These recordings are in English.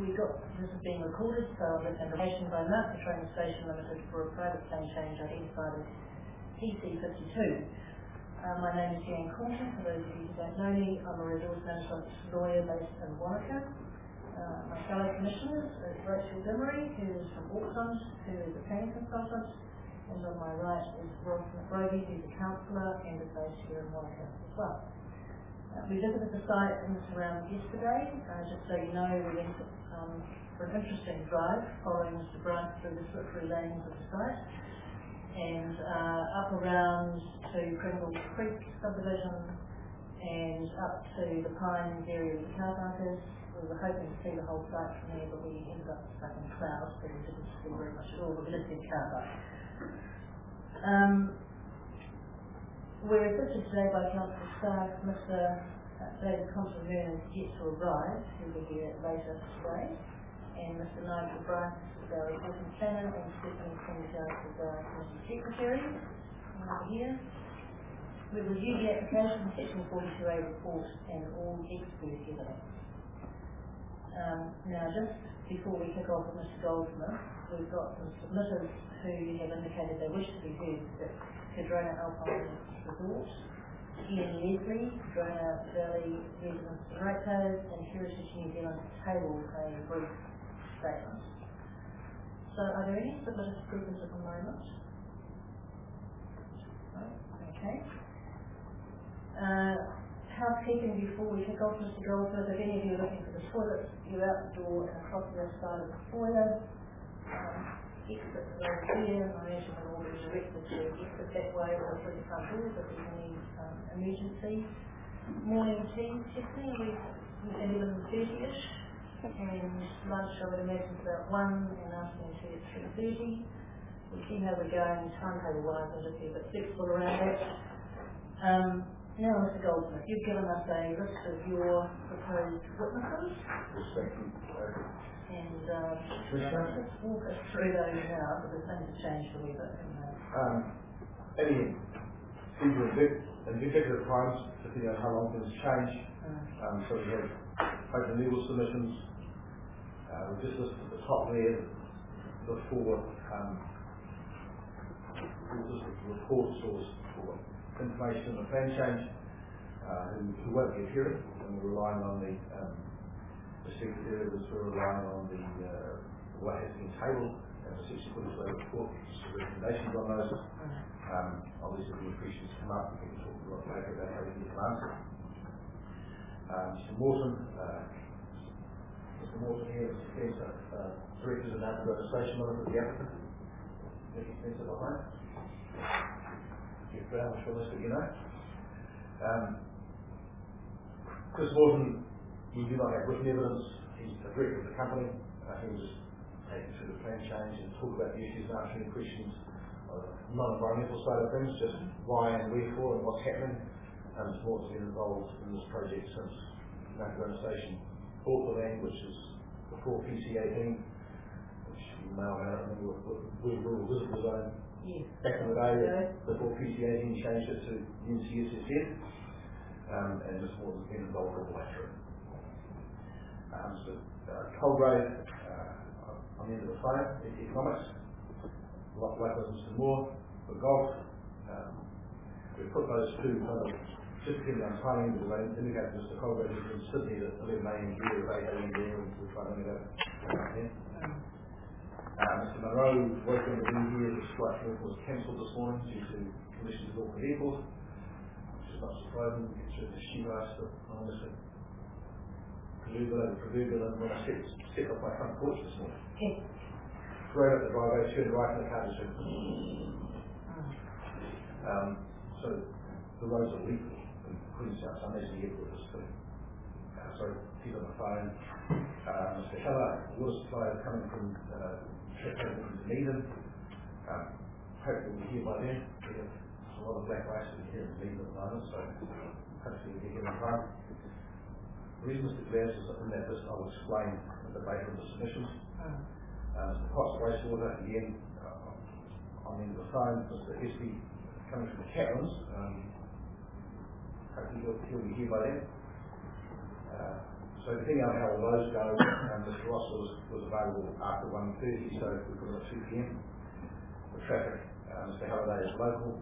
This is being recorded, so this information by Mark Train Station Limited for a private plane change identified as PC52. My name is Jan Cornton. For those of you who don't know me, I'm a resource management lawyer based in Wanaka. My fellow commissioners is Rachel Dimmery, who is from Auckland, who is a planning consultant, and on my right is Ross McBrody, who's a councillor and is based here in Wanaka as well. We visited the site in this round yesterday. Just so you know, we went for an interesting drive following Mr. Bryant through the slippery lanes of the site and up around to Pringle Creek subdivision and up to the Pines area where the car park is. We were hoping to see the whole site from there, but we ended up stuck in clouds, so we didn't see very much at all, but we did see the car park. We're assisted today by Council staff. Mr. David Constantine is yet to arrive, who will be here later today, and Mr. Nigel Bryant is our reporting planner, and Stephanie Spencer is our committee secretary. Over here. We've reviewed the application, section 42A report, and all expert evidence. Now, just before we kick off with Mr. Goldsmith, we've got some submitters who have indicated they wish to be heard. That's Cardrona Alpine Resort, Ian Leslie, Cardrona Valley Residents and Ratepayers, and Heritage New Zealand tabled a brief statement. So are there any submitters present at the moment? No? Okay. Housekeeping before we kick off, Mr. Goldsmith, if any of you are looking for the toilets, you're out the door and across the other side of the foyer. Exit over here, I imagine we'll all be directed to exit that way or through the front doors if there's any emergency. Morning tea, Tiffany, we're 11:30ish, and lunch I would imagine is about 1, and afternoon tea at 3:30. We'll see how we're going timetable wise, I'm just a bit flexible around that. Now, Mr. Goldsmith, you've given us a list of your proposed witnesses. And let's walk us through those now, because things have changed a wee bit. Any indicative times, depending on how long things change. So we have open legal submissions. We just listed at the top there the four report source for information on the plan change, who won't be appearing, and we're relying on the secretary, we're relying on what has been tabled and the section 45 report, recommendations on those. Obviously, the questions come up, we can talk a lot later about how we get them answered. Mr. Morton here, Mr. Spencer, directors of Napa Station Limited, the applicant. Mr. Spencer behind. Jeff Brown, I'm sure most of you know. Chris Morton, we do not have written evidence. He's the director of the company. He will just take you through the plan change and talk about the issues and answer any questions on the non-environmental side of things, just why and wherefore and what's happening. Mr. Morton's been involved in this project since Napa Station bought the land, which is before PC18, which you may or may not remember was rural visitor zone. Yes. Back in the day, before PC18 changed it to NCSSF, and Mr. Morton's been involved all the way through. So, Colgrave, on the end of the phone, economics, likewise Mr. Moore, for golf. We've put those two kind of just depending on timing, because I indicated Mr. Colgrave is in Sydney at 11 a.m. here, at 8 a.m. there, and we'll try to make that happen. Mr. Monroe was going to be here, his flight was cancelled this morning due to conditions at Auckland Airport, which is not surprising. We get through the sheet ice that I almost had proverbial, and when I stepped off my front porch this morning. Right up the driveway, turned right in the car just so the roads are lethal in Queenstown, so I imagine the airport is too. Sorry, he's on the phone. Mr. Heller, water supply is coming from Dunedin. Hopefully we'll be here by then. We have a lot of black ice here in Dunedin at the moment, so hopefully we'll be here in time. The reason Mr. Glass is in that list, I'll explain the debate of the submissions. Mr. Potts wastewater, again, on the end of the phone, Mr. Hesby coming from the Catlins. Hopefully he'll be here by then. So depending on how all those go, Mr. Ross was available after 1:30, so we put it at 2 p.m. The traffic, Mr. Halliday is local.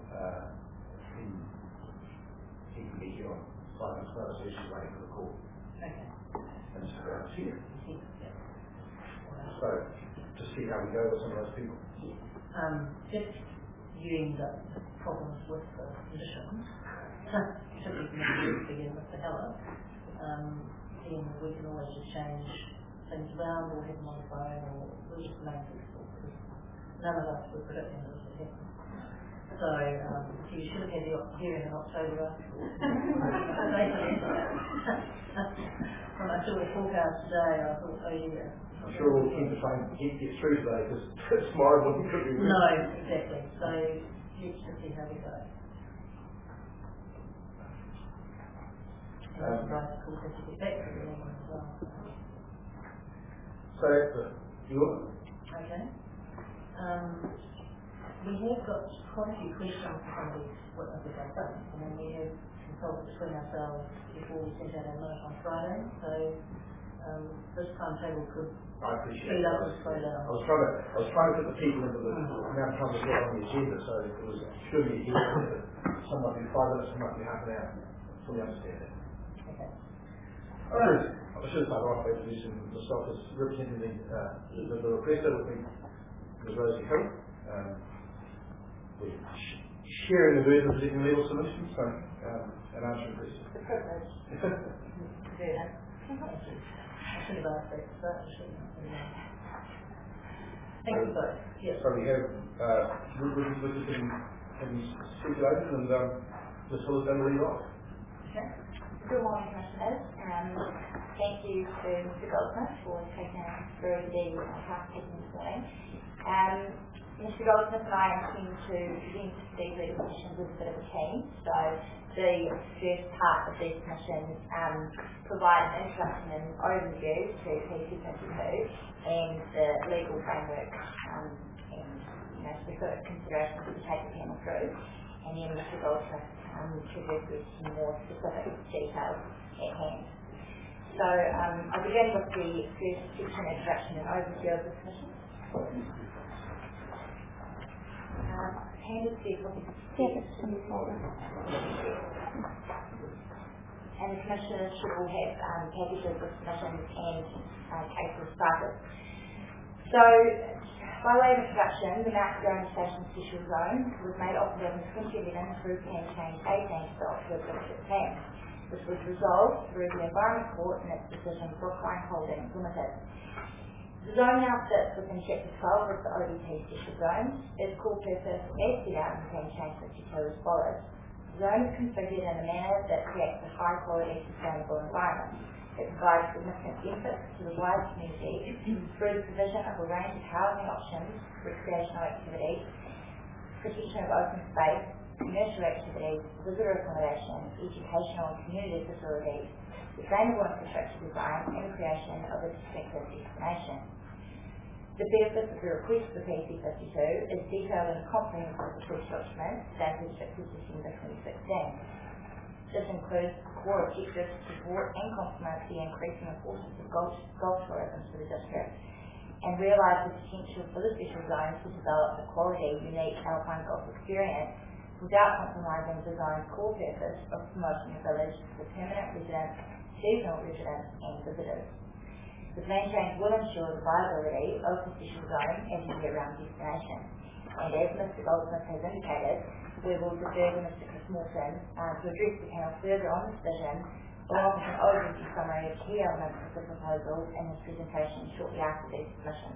He can be here on 5 minutes notice, so he's waiting for the call. Okay. And Mr. Brown's here. Yeah. So, to see how we go with some of those people. If you end up with problems with the conditions, particularly to begin with the Heller, then we can always just change things around or have them on the phone, or we'll just remain flexible, because none of us were predicting this would happen. So you should have had the hearing in October. When I saw the forecast today, I thought, oh yeah. I'm sure we'll keep trying to get through today, because tomorrow wouldn't be good. No, exactly. So let's just see how we go. And right, of course, have to get back to the other one as well. So, you want? Okay. We have got quite a few questions for some of these witnesses, I think, and then we have consulted between ourselves before we sent out our note on Friday. So this timetable could I appreciate speed up that. or slow down. I was trying to put the people into the amount of time we've got on the agenda, so it was surely here. Some might be 5 minutes, some might be half an hour. Fully understand that. Okay. All right. I should have started off by introducing myself as representing the requester with me, Ms. Rosie Hill. We're sharing the burden of presenting legal solutions, so, and answering questions. The privilege. Yeah. Thank you. I should have asked that first, shouldn't I? Thank you both. Yes. So we have we're just in circulation, and Ms. Hill is going to lead off. Okay. Good morning, Commissioners. Thank you to Mr. Goldsmith for taking us through the housekeeping this morning. Mr. Goldsmith and I intend to present these legal submissions as a bit of a team. So the first part of these submissions provide an introduction and overview to PC52 and the legal framework and specific considerations to take the panel through. And then Mr. Goldsmith triggers with some more specific details at hand. So I'll begin with the first section, introduction and overview of the submission. Handed to you. And the Commissioners should all have packages of submissions and cases started. So, by way of introduction, the Mount Garland Station Special Zone was made operative in 2011 through Plan Change 18 to Oxford District Plan. This was resolved through the Environment Court in its decision Brookline Holdings Limited. The zone now sits within Chapter 12 of the ODP Special Zones. Its core purpose, as set out in Plan Change 52, as follows. The zone is configured in a manner that creates a high quality sustainable environment. It provides significant benefits to the wider community through the provision of a range of housing options, recreational activities, protection of open space, commercial activities, visitor accommodation, educational and community facilities, sustainable infrastructure design, and the creation of a distinctive destination. The benefits of the request for PC52 is detailed in a comprehensive request document dated 6th of December 2016. This includes core objectives to support and complement the increasing importance of golf tourism for the district, and realise the potential for the special zones to develop a quality, unique alpine golf experience without compromising the zone's core purpose of promoting the village for permanent residents, seasonal residents and visitors. The plan change will ensure the viability of the special zone as a year-round destination. And as Mr. Goldsmith has indicated, we will defer to Mr. Chris Morton to address the panel further on this vision, along with an overview summary of key elements of the proposal in his presentation shortly after these submissions.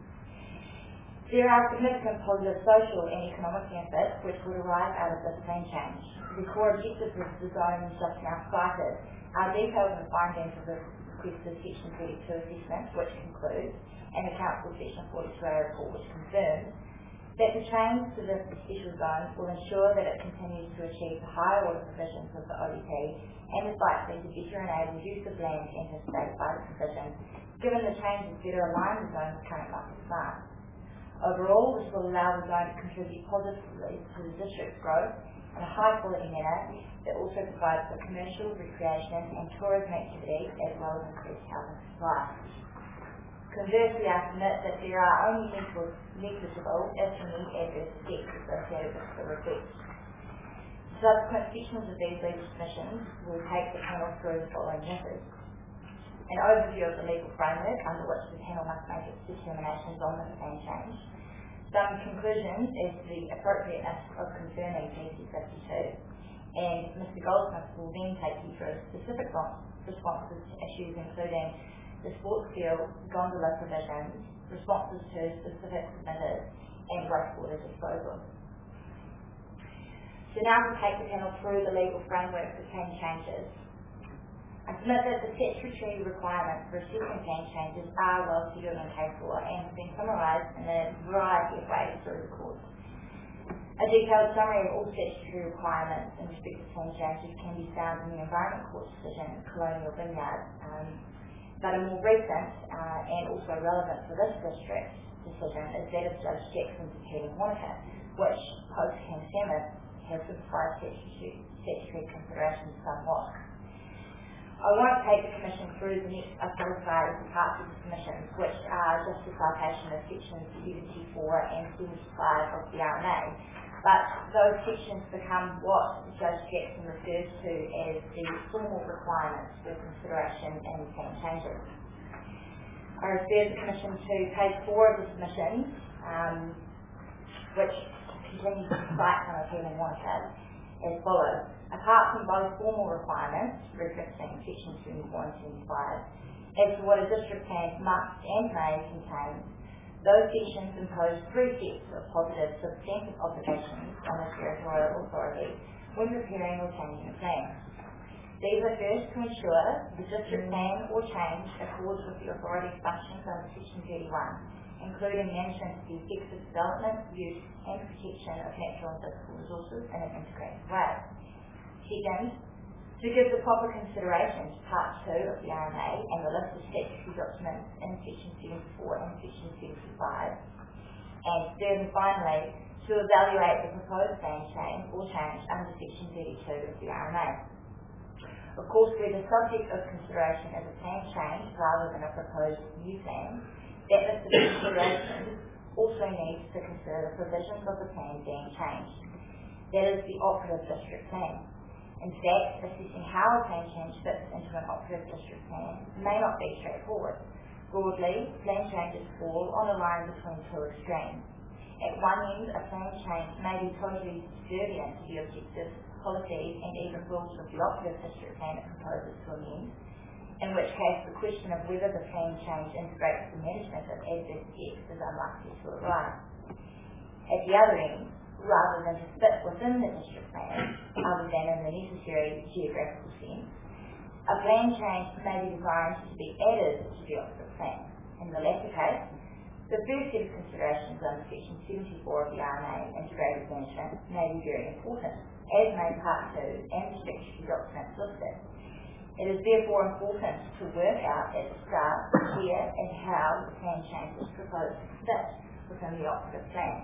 There are significant positive social and economic benefits which would arise out of this plan change. The core objectives of the zone just now cited are detailed in the findings of the requested Section 32 assessment, which concludes, and the Council Section 42A report, which confirms that the change to the special zone will ensure that it continues to achieve the higher order provisions of the ODP and is likely to better enable use of land anticipated by the provision, given the changes better align the zone's current market demand. Overall, this will allow the zone to contribute positively to the district's growth in a high-quality manner that also provides for commercial, recreation and tourism activities as well as increased housing supply. Conversely, I submit that there are only negligible, if any, adverse effects associated with the request. Subsequent sections of these legal submissions will take the panel through the following methods: an overview of the legal framework under which the panel must make its determinations on the plan change, some conclusions as to the appropriateness of confirming PC 52, and Mr Goldsmith will then take you through specific responses to issues including the sports field, gondola provisions, responses to specific submitters, and wastewater disposal. So now to take the panel through the legal framework for plan changes. I submit that the statutory requirements for assessing plan changes are well settled in case law and have been summarised in a variety of ways through the courts. A detailed summary of all statutory requirements in respect to plan changes can be found in the Environment Court decision, Colonial Vineyard, but a more recent and also relevant for this district decision is that of Judge Jackson's appeal in Wanaka, which post-King Salmon has simplified statutory considerations somewhat. I won't take the Commission through the next identified parts of the submissions, which are just the citation of sections 74 and 75 of the RMA, but those sections become what Judge Jackson refers to as the formal requirements for consideration in plan changes. I refer the Commission to page 4 of the submissions, which continues to cite on appeal in Wanaka as follows. Apart from both formal requirements, referencing sections 74 and 75, as to what a district plan must and may contain, those sections impose 3 sets of positive substantive obligations on the territorial authority when preparing or changing a plan. These are first to ensure the district plan or change accords with the authority's functions under section 31, including management of the effects of development, use and protection of natural and physical resources in an integrated way. Second, to give the proper consideration to Part 2 of the RMA and the list of statutory documents in Section 74 and Section 75. And third and finally, to evaluate the proposed plan change or change under Section 32 of the RMA. Of course, where the subject of consideration is a plan change rather than a proposed new plan, that list of considerations also needs to consider the provisions of the plan being changed. That is the operative district plan. In fact, assessing how a plan change fits into an operative district plan may not be straightforward. Broadly, plan changes fall on a line between 2 extremes. At one end, a plan change may be totally subservient to the objectives, policies and even rules of the operative district plan it proposes to amend, in which case the question of whether the plan change integrates the management of adverse effects is unlikely to arise. At the other end, rather than to fit within the district plan, other than in the necessary geographical sense, a plan change may be designed to be added to the operative plan. In the latter case, the first set of considerations under Section 74 of the RMA, integrated management, may be very important, as may Part 2 and the statutory documents listed. It is therefore important to work out at the start where and how the plan change is proposed to fit within the operative plan.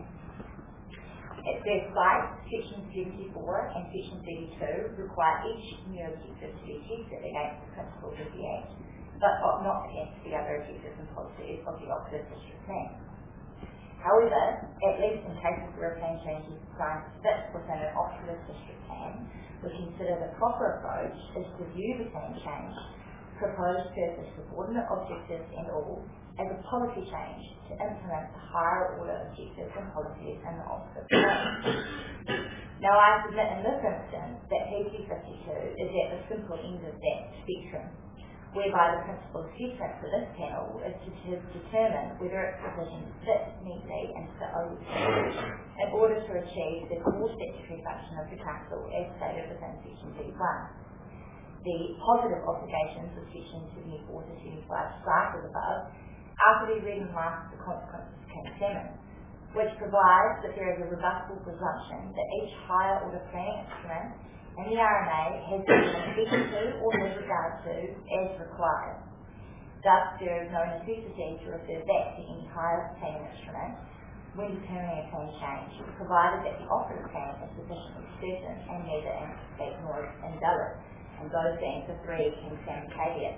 At first sight, Section 74 and Section 32 require each new objective to be tested against the principles of the Act, but not against the other objectives and policies of the operative district plan. However, at least in cases where a plan change is designed to fit within an operative district plan, we consider the proper approach is to view the plan change, proposed purpose, subordinate objectives and all, as a policy change to implement the higher order objectives and policies in the operative plan. Now I submit in this instance that PC 52 is at the simple end of that spectrum, whereby the principal assessment for this panel is to determine whether its provisions fit neatly into the OEC in order to achieve the core statutory function of the Council as stated within Section 31. The positive obligations of Section 74 to 75 cited above are to be read in light of the consequences of King Salmon, which provides that there is a rebuttable presumption that each higher order planning instrument in the RMA has been respected to or disregard to as required. Thus, there is no necessity to refer back to any higher planning instrument when determining a plan change, provided that the operative plan is sufficiently certain and neither incomplete nor invalid, and those being the three King Salmon caveats.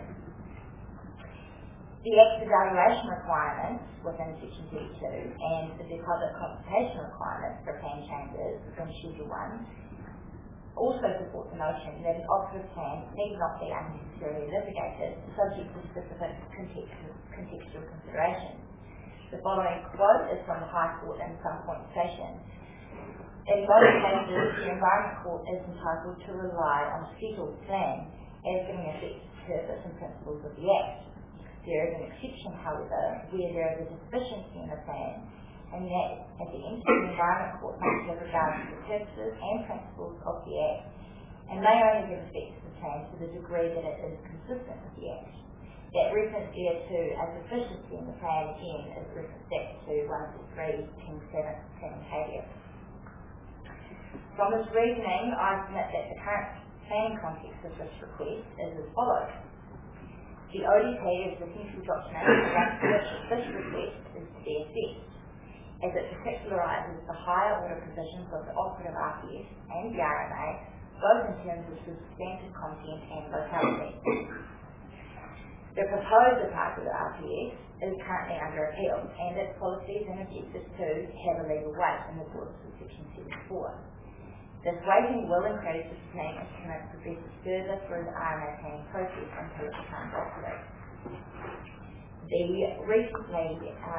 The Act's evaluation requirements within Section 32 and the public consultation requirements for plan changes within Schedule 1 also support the notion that an operative plan need not be unnecessarily litigated, subject to specific contextual considerations. The following quote is from the High Court in Some Point Station. In most cases, the Environment Court is entitled to rely on a settled plan as giving effect to the purpose and principles of the Act. There is an exception, however, where there is a deficiency in the plan, and that at the end, the Environment Court must have regard to the purposes and principles of the Act, and may only give effect to the plan to the degree that it is consistent with the Act. That reference there to a deficiency in the plan again is reference back to one of the three King Salmon caveats. From this reasoning, I submit that the current planning context of this request is as follows. The ODP is the central document against which this request is to be assessed, as it particularises the higher order provisions of the operative RPS and the RMA, both in terms of substantive content and locality. The proposed departure of the RPS is currently under appeal, and its policies and objectives too have a legal weight in the courts of Section 74. This weighting will increase as the planning instrument progresses further through the RMA planning process until it becomes operative. The recently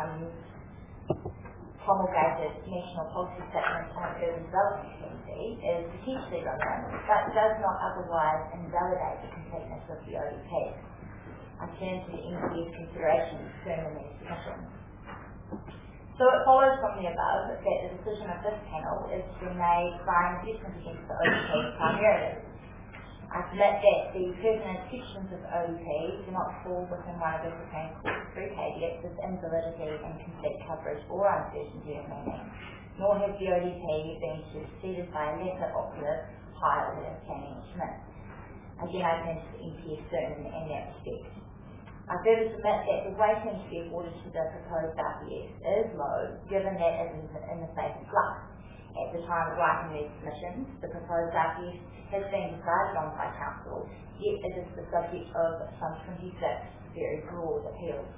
promulgated National Policy Statement on Urban Development Policy is potentially relevant, but does not otherwise invalidate the completeness of the ODP. I turn to the NPS considerations shown in these submissions. So it follows from the above that the decision of this panel is to be made by an assessment against the ODP primarily. I submit that the pertinent sections of the ODP do not fall within one of the Supreme Court's three caveats of invalidity, incomplete coverage or uncertainty of meaning, nor has the ODP been superseded by a lesser operative higher order planning instrument. Again, I turn to the NPS certain in that respect. I further submit that the weighting to be awarded to the proposed RPS is low, given that it is in the state of flux. At the time of writing these submissions, the proposed RPS has been decided on by Council, yet it is the subject of some 26 very broad appeals.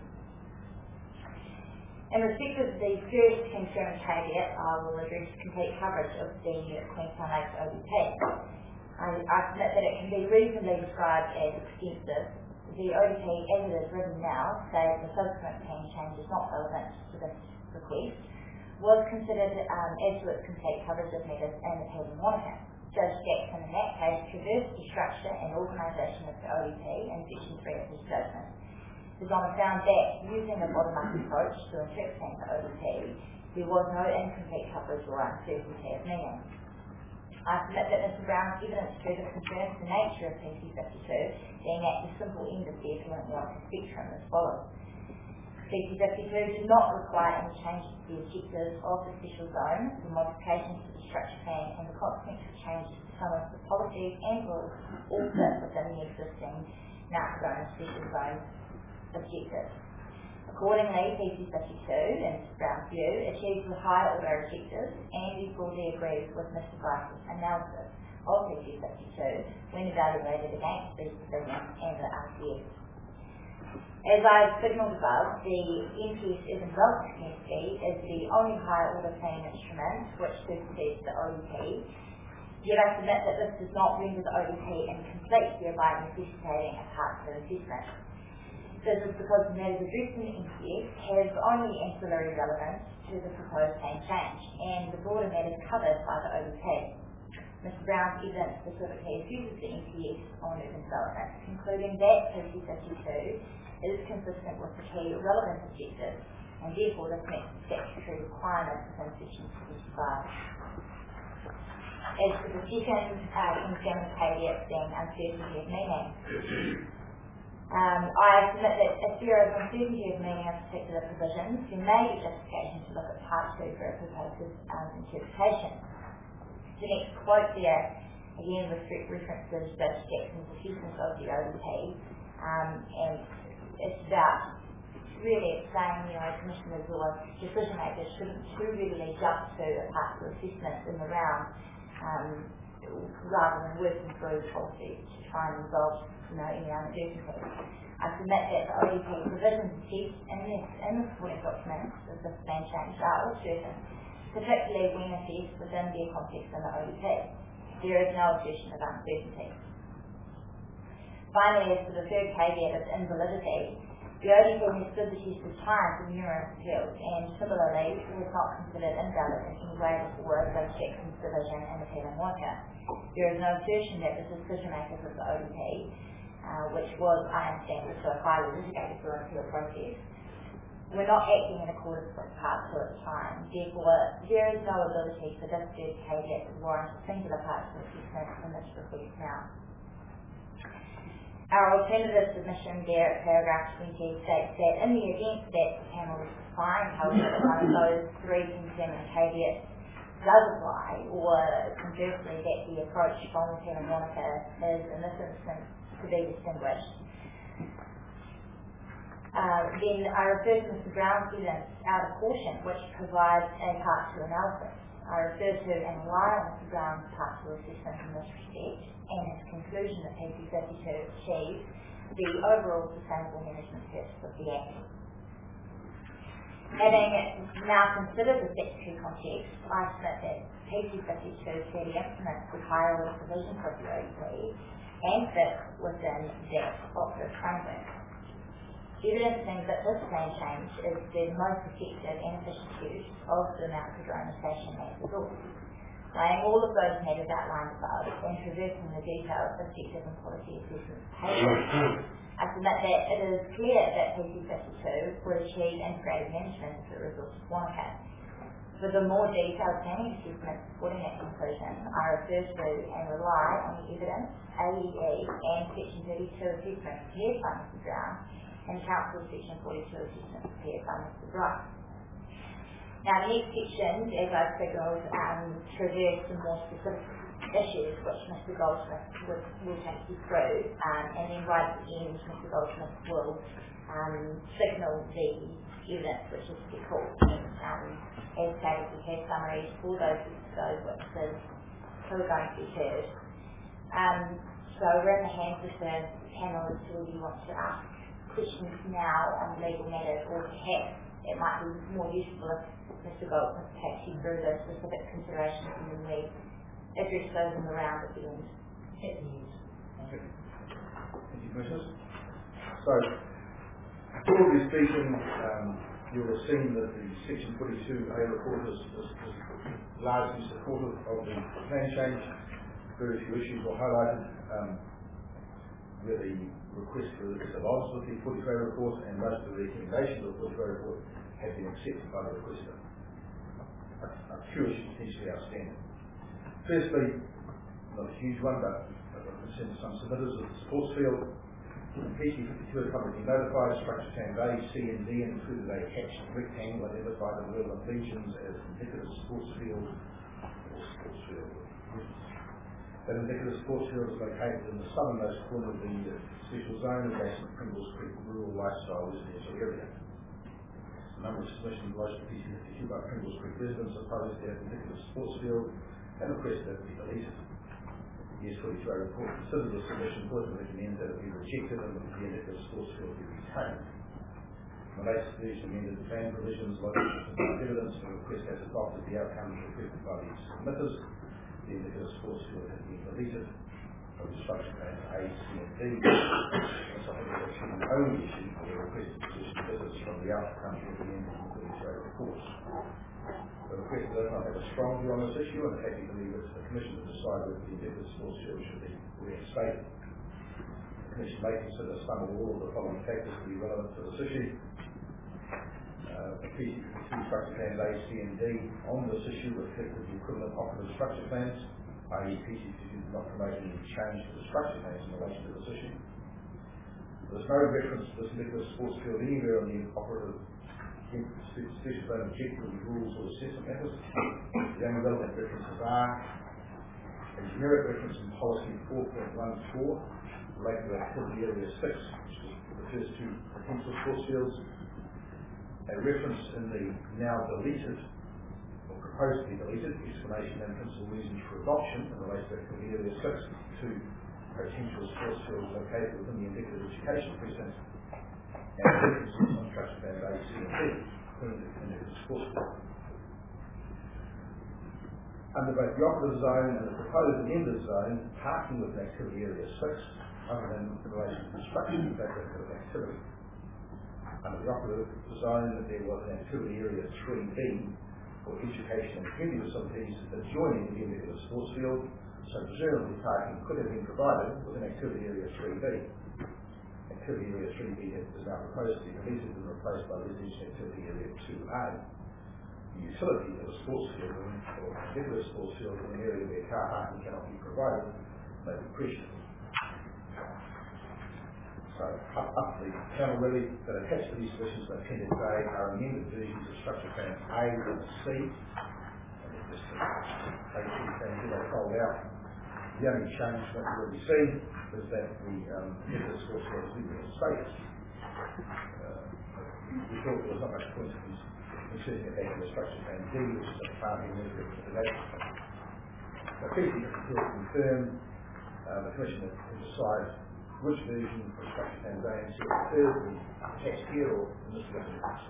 In respect of the first King Salmon caveat, I will address complete coverage of the Queenstown Lakes ODP. I submit that it can be reasonably described as extensive. The ODP, as it is written now, says the subsequent plan change is not relevant to this request, was considered as to its complete coverage of matters in the Peel and Wanaka. Judge Jackson in that case traversed the structure and organisation of the ODP in Section 3 of his judgment. His Honour found that, using a bottom-up approach to interpreting the ODP, there was no incomplete coverage or uncertainty of meaning. I submit that Mr Brown's evidence further confirms the nature of PC 52, being at the simple end of the appealant warranty spectrum as follows. PC 52 did not require any changes to the objectives of the special zone, the modifications to the structure plan, and the consequential changes to some of the policies and rules all fit within the existing Mount Zone special zone objectives. Accordingly, PC 52, in Mr Brown's view, achieves the higher order objectives and he broadly agrees with Mr Bryce's analysis of PC 52 when evaluated against these provisions and the RCS. As I've signalled above, the NPS is involved capacity is the only higher order planning instrument which supersedes the ODP. Yet I submit that this does not render the ODP incomplete, thereby necessitating a part 2 assessment. This is because the matters addressed in the NPS have only ancillary relevance to the proposed plan change, and the broader matters covered by the ODP. Mr Brown's evidence specifically accuses the NPS on urban development, concluding that PC 52 is consistent with the key relevant objectives, and therefore this meets the statutory requirements within Section 75. As to the second King Salmon caveat being uncertainty of meaning, I submit that if there is uncertainty of meaning of particular provisions, there may be justification to look at Part 2 for a proposer's interpretation. The next quote there, again, references Judge Jackson's assessment of the ODP, and it's about really it's saying, commissioners or decision makers shouldn't too readily jump to a partial assessment in the round, rather than working through policies to try and resolve any uncertainty. I submit that the ODP provisions and tests in the supporting documents of this plan change are all certain, particularly when assessed within their context in the ODP. There is no assertion of uncertainty. Finally, as for the third caveat of invalidity, the ODP has stood the test of time for numerous appeals, and similarly has not considered invalid in any way before the Jackson's division and the Pele Moana. There is no assertion that the decision makers of the ODP, which was, I understand, also highly litigated through an appeal process, were not acting in accordance with Part 2 at the time. Therefore, there is no ability for this third caveat to warrant a singular partial assessment in this request now. Our alternative submission there at paragraph 20 states that in the event that the panel finds, however, that one of those three concerning caveats does apply, or conversely that the approach from the Pele Moana is in this instance to be distinguished, then I refer to Mr. Brown's evidence out of caution, which provides a Part 2 analysis. I refer to and rely on Mr. Brown's Part 2 assessment in this respect, and his conclusion that PC52 achieves the overall sustainable management purpose of the Act. Having now considered the statutory context, I submit that PC52 clearly implements the higher order provisions of the ODP and fits within that operative framework. Evidencing that this plan change is the most effective and efficient use of the Mount Cardrona Station as resource. Laying all of those matters outlined above and traversing the detailed objective and policy assessment pages, I submit that it is clear that PC52 would achieve integrated management of the resource of Wanaka. For the more detailed planning assessment supporting that conclusion, I refer to and rely on the evidence, AEE and Section 32 assessment prepared by Mr. Brown and Council Section 42 assessment prepared by Mr. Bright. Now, the next section, as I've signalled, traverse some more specific issues which Mr. Goldsmith will take you through, and then right at the end, Mr. Goldsmith will signal the evidence which is to be called. As stated, we have summaries for those witnesses who are going to be heard. So we're in the hands of the panel as to whether you want to ask questions now on legal matters, or perhaps it might be more useful if Mr. Goldsmith takes you through the specific considerations and then we address those in the round at the end. Thank you, Commissioners. So, broadly speaking, you'll have seen that the Section 42A report is largely supportive of the plan change. Very few issues were highlighted where the request for the odds with the 42A report, and most of the recommendations of the 42A report have been accepted by the requester. A few issues potentially outstanding. Firstly, not a huge one, but I've got some submitters of the sports field. PC52 had publicly notified structure plan A, C and D, and included a hatched rectangle identified in the relevant regions as indicative sports field or sports field. That indicative sports field is located in the southernmost corner of the special zone adjacent to Pringles Creek rural lifestyle residential area. A number of submissions lodged to PC52 by Pringles Creek residents opposed the indicative sports field and requested that it be deleted. The S42A report considered the submission but recommends that it be rejected and that the indicative sports field be retained. The latest version amended the plan provisions lodged with evidence and the request has adopted the outcomes requested by the submitters. The indicative sports field has been deleted from the structure plans A, C and D. And so I think it's actually the only issue for the requested position differs from the outcomes recommended in the 42A report. The requester does not have a strong view on this issue, and technically it's the Commission to decide whether the indicative sports field should be reinstated. The Commission may consider some or all of the following factors to be relevant to this issue. The PC52 structure plans A, C and D on this issue reflected the equivalent operative structure plans, i.e. PC52 did not promote any change to the structure plans in relation to this issue. There's no reference to this indicative sports field anywhere on the operative special zone objective rules or assessment matters. The only relevant references are a generic reference in policy 4.14 related to activity area 6, which refers to potential sports fields, a reference in the now deleted, or proposed to be deleted, explanation and principal reasons for adoption in relation to Activity Area 6 to potential sports fields located within the indicative education precinct and references on structure plans A, C and D, including the indicative sports field. Under both the operative zone and the proposed amended zone, parking within Activity Area 6, other than in relation to construction, is active activity. Under the operative zone, there was an Activity Area 3B for education and community facilities adjoining the indicative sports field, so presumably parking could have been provided within Activity Area 3B. Activity Area 3B is now proposed to be deleted and replaced by Residential Activity Area 2A. The utility of a sports field or a particular sports field in an area where car parking cannot be provided may be questioned. So up the channel really, that attached to these submissions by Appendix A are amended versions of structure plan A and C. And just A, C, and D they fold out. The only change that we've already seen is that the indicative sports field is legal status. We thought there was not much point in inserting it back in the structure plan D, which is a parking indicative to the data. So PC will confirm the Commission can decide which version of structure plan A and C prefers to be attached here or in this reference.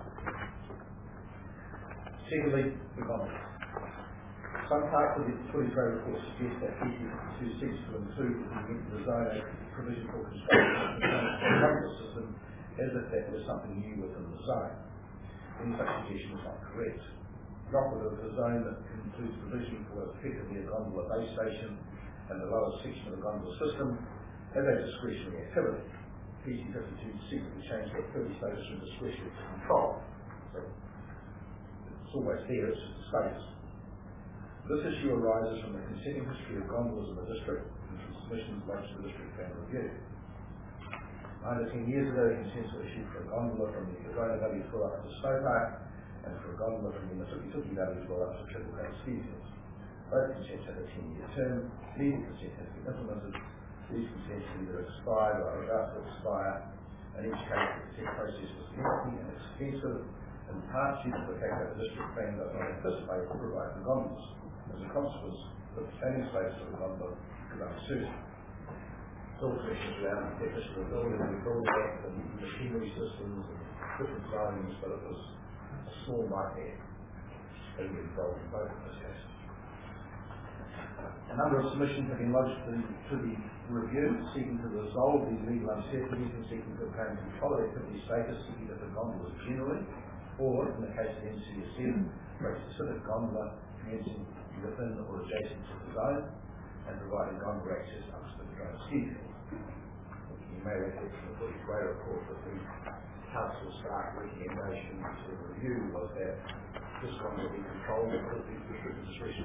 Secondly, the comments. Some parts of the Footage Road report suggest that PC52 seeks to include the zone a provision for construction of the component system as if that was something new within the zone. Any such suggestion is not correct. The operative of the zone that includes provision for effectively a gondola base station and the lower section of the gondola system as a discretionary activity. PC52 seeks to change that activity status from discretionary to control. So it's always there, it's just a status. This issue arises from the consenting history of gondolas in the district and from submissions lodged to the district plan review. 9 to 10 years ago, consents were issued for a gondola from the Ivona Valley floor up to Snowpark and for a gondola from the Masuki Valley floor up to Triple Hill ski fields. Both consents have a 10-year term. Neither consent has been implemented. These consents either expired or are about to expire. In each case, the consent process was lengthy and expensive, in part due to the fact that the district plan does not anticipate or provide the gondolas. As a consequence, the planning status of the gondola is uncertain. All questions around the definition of the building and the building act and machinery systems and different zonings, but it was a small market being involved in both of those cases. A number of submissions have been lodged to the review, seeking to resolve these legal uncertainties and seeking to obtain control of activity status, seeking that the gondolas generally, or in the case of NCSF, for a specific gondola commencing within or adjacent to the zone and providing gondola access up to the Madrona ski field. You may recollect from the Footage Road report that the council staff recommendation to the review was that this gondola be controlled and could be restricted discretion.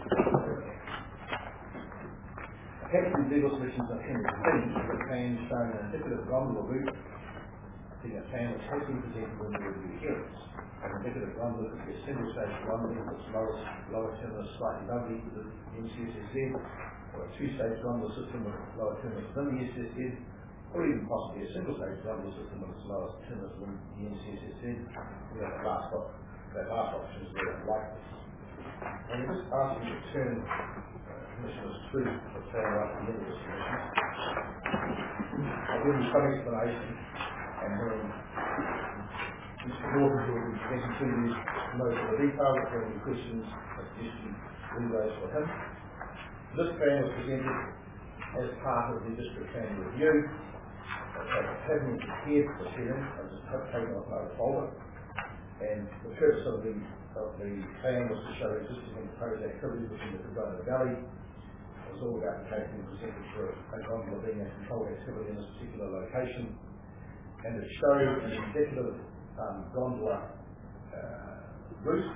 Effectively, legal submissions are Appendix B, the plan showing an indicative gondola route, being a plan which has been presented in the review hearings. An indicative gondola could be a single stage gondola with its lower terminus slightly above the NCSZ, or a two-stage gondola system with its lower terminus within the SSZ, or even possibly a single-stage gondola system with its lower terminus within the NCSZ. That last option is very unlikely. And we just ask you to turn Commissioners through the plan right at the end of this submission. I'll give you some explanation, and then Mr. Norton, who will be presenting to you most of the detail. If there are any questions, I suggest you leave those for him. This plan was presented as part of the district plan review. It hasn't been prepared for the hearing. I just have taken off my folder. And the purpose of the plan was to show existing and proposed activities within the Ivona Valley. It was all about the case being presented for a gondola being a controlled activity in this particular location. And it showed an indicative gondola route,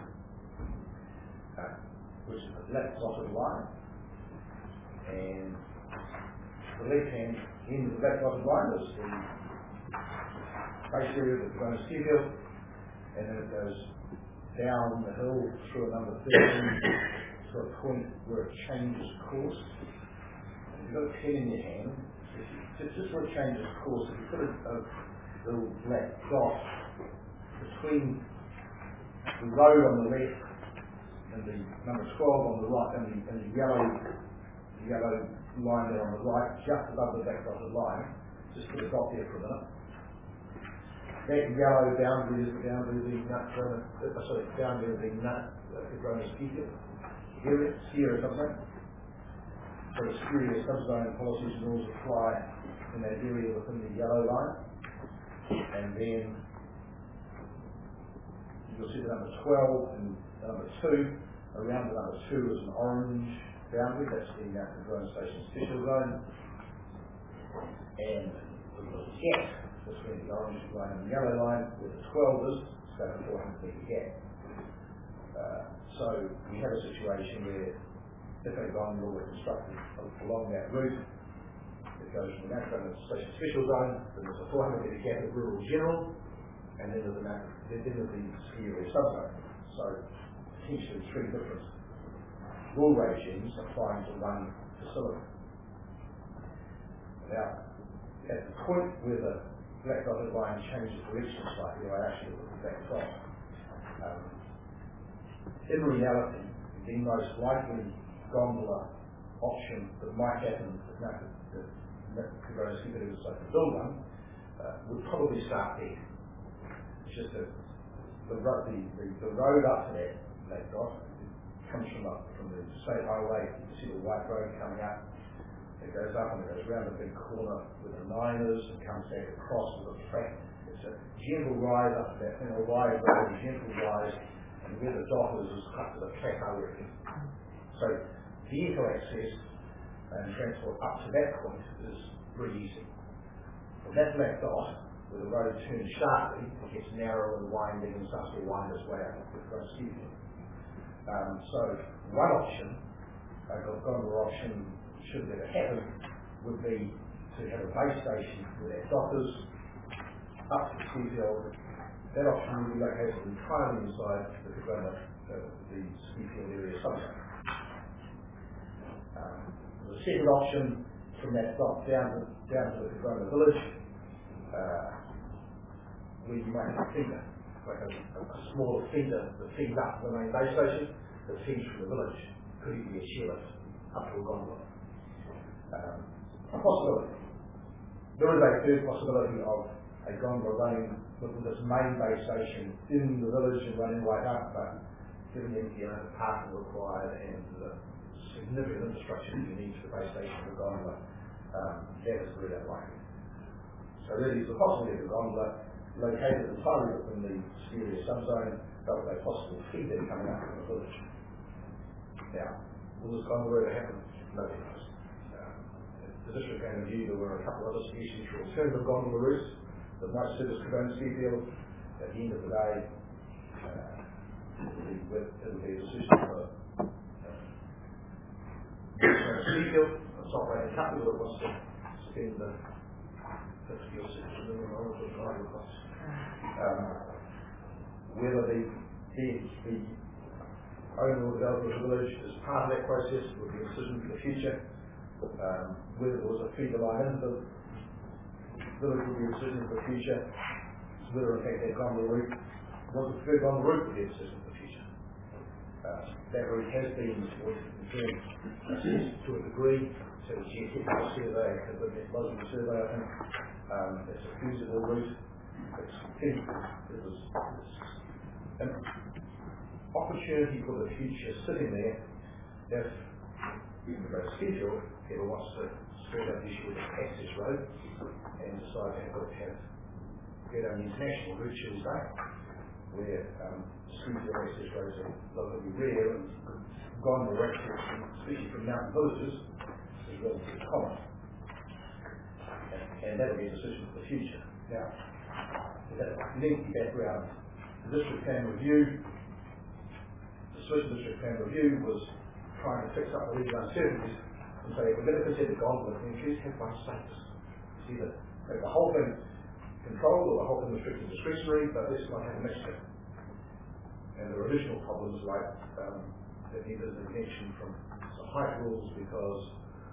which is a black dotted line. And the left-hand end of the black dotted line is the base area of the Madrona ski field, and then it goes down the hill through a number 13 to a point where it changes course. And if you've got a pen in your hand, just where it changes course, if you put a little black dot between the road on the left and the number 12 on the right, and the yellow line there on the right, just above the black dotted line. Just put a dot there for a minute. That yellow boundary is the boundary of the boundary of the Cardrona ski area, something. So the ski area subzone policies and rules apply in that area within the yellow line. And then you'll see the number 12 and number 2. Around the number 2 is an orange boundary, that's the Cardrona Station Special Zone. And the little gap between the orange line and the yellow line, where the 12 is, it's got a 400 metre gap. So we have a situation where if a gondola were constructed along that route, it goes from the Cardrona Station Special Zone, then there's a 400 metre gap at rural general, and then there's the ski area subzone. So potentially 3 different rule regimes applying to one facility. Now, at the point where the black dotted line changes direction slightly, I actually look at the black dot. In reality, the most likely gondola option that might happen if the Cardrona Ski Pit was to build one would probably start there. It's just that the road up to that black dot comes from the state highway. You can see the white road coming up. It goes up and it goes around the big corner where the 9 is and comes back across with a track. It's a gentle rise up to that thing, a wide road, a gentle rise, and where the dot is cut to the track, I reckon. So vehicle access and transport up to that point is pretty easy. From that black dot, where the road turns sharply, it gets narrow and winding and starts to wind its way up the front ski field. So one option, a gondola option, should that happen, would be to have a base station with our dockers up to the ski field. That option would be located entirely inside the ski field area subzone. The second option from that dock down to the Cardrona village, where you might have a feeder, like a smaller feeder that feeds up to the main base station, that feeds from the village. Could it be a chairlift up to a gondola? A possibility. There is a third possibility of a gondola running with its main base station in the village and running right up, but given the amount of parking required and the significant infrastructure you need for the base station of a gondola, that is very unlikely. So really it's a possibility of a gondola located entirely within the ski area subzone, but with a possible feeder coming up from the village. Now, will this gondola ever happen? Nobody knows. The district plan review, there were a couple of other suggestions for alternative gondola routes that might service Cardrona ski field. At the end of the day, it will be a decision for Cardrona ski field. It's operating a company that wants to spend the 50 or 60 million dollars of driver costs. Whether the owner or developer of the village is part of that process would be a decision for the future. Whether there was a feeder line into the village would be a decision for the future. Whether in fact that gondola route was a preferred gondola route would be a decision for the future. That route has been assessed to a degree, so the geotechnical survey, the methodological survey, I think. It's a feasible route. It was an opportunity for the future sitting there if the schedule ever wants to sort out the issue with the access road and decide to get an international route, shall we say, where scheduled access roads are relatively rare and gondola access, especially from mountain villages, is relatively common. And that will be a decision for the future. Now, with that lengthy background, the district plan review, the Swiss district plan review was trying to fix up the legal uncertainties and say, if we're going to consider gondola, then please have one status. It's either make the whole thing controlled or the whole thing restricted discretionary, but let's not have a mixture. And there are additional problems like that needed an exemption from some height rules because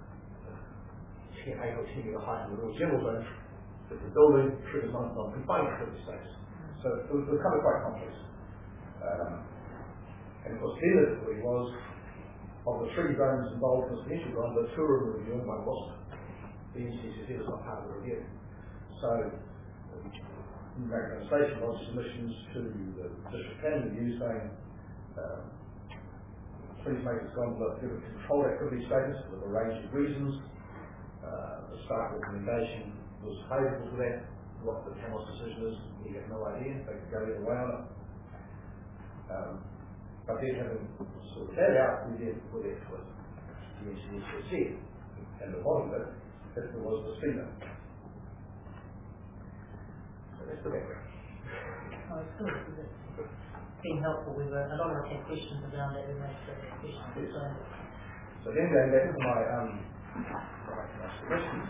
8 or 10 metre height in the rural general zone, that the building triggers non-confinement activity status. So it was kind of quite complex. And of course, theoretically was, of the 3 zones involved in this initial gondola, 2 of them reviewed, 1 wasn't. The NCCC was not part of the review. So, the recommendation was submissions to the district planning review saying, please make this gondola give a controlled activity status with a range of reasons. The staff recommendation was favourable to that. What the panel's decision is, we have no idea. They could go either way on it. But then having sorted that out, we then put it with the NCCC. And the bottom of it, if there was the speaker. So that's the background. Oh, it's good, because it's been helpful. A lot of us had questions around that. We made sure questions. Yes. So then going back to my submissions.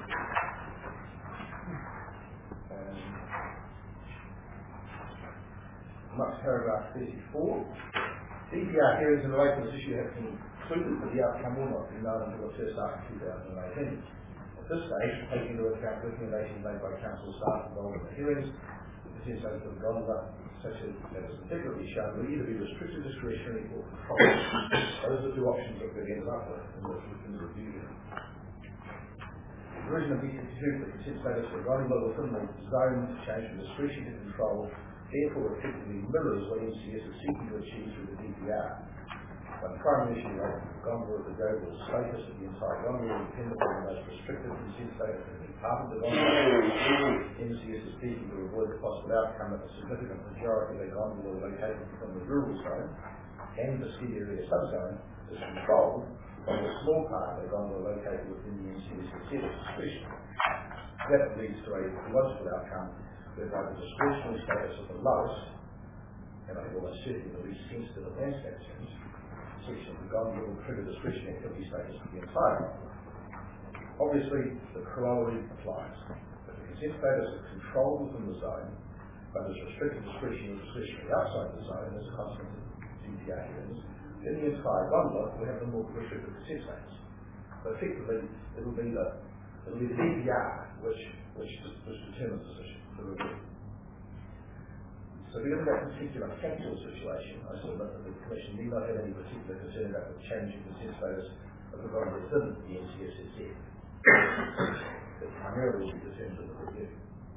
Next paragraph 34. DPR hearings in relation to this issue have been concluded, but the outcome will not be known until the first half of 2018. At this stage, taking into account recommendations made by council staff involved in the hearings, the potential for the gondola, such as that is particularly shown, will either be restricted discretionary or controlled. Those are the 2 options that we've ended up with in the review hearing. The provision of B52 for the consent status for the gondola within the zone to change from discretion to control therefore effectively mirrors what NCS is seeking to achieve through the DPR. The primary issue relating to the gondola is the overall status of the entire gondola dependent on the most restricted consent status of any part of the gondola. NCS is seeking to avoid the possible outcome that a significant majority of the gondola located from the rural zone and the ski area subzone is controlled by a small part of the gondola located within the NCS discretion. That leads to a logical outcome whereby the discretionary status of the lowest, and I think almost certainly the least sensitive of landscape terms, section of the gondola will trigger discretionary activity status for the entire gondola. Obviously, the corollary applies. If the consent status is controlled within the zone, but is restricted discretionary or discretionary outside the zone as a consequence of DPR hearings, then the entire gondola will have the more restricted consent status. So effectively, it will be the DPR which determines the decision. So given that particular factual situation, I submit that the Commission need not have any particular concern about the change in consent status of the gondola within the NCSSF. It primarily will be determined in the review.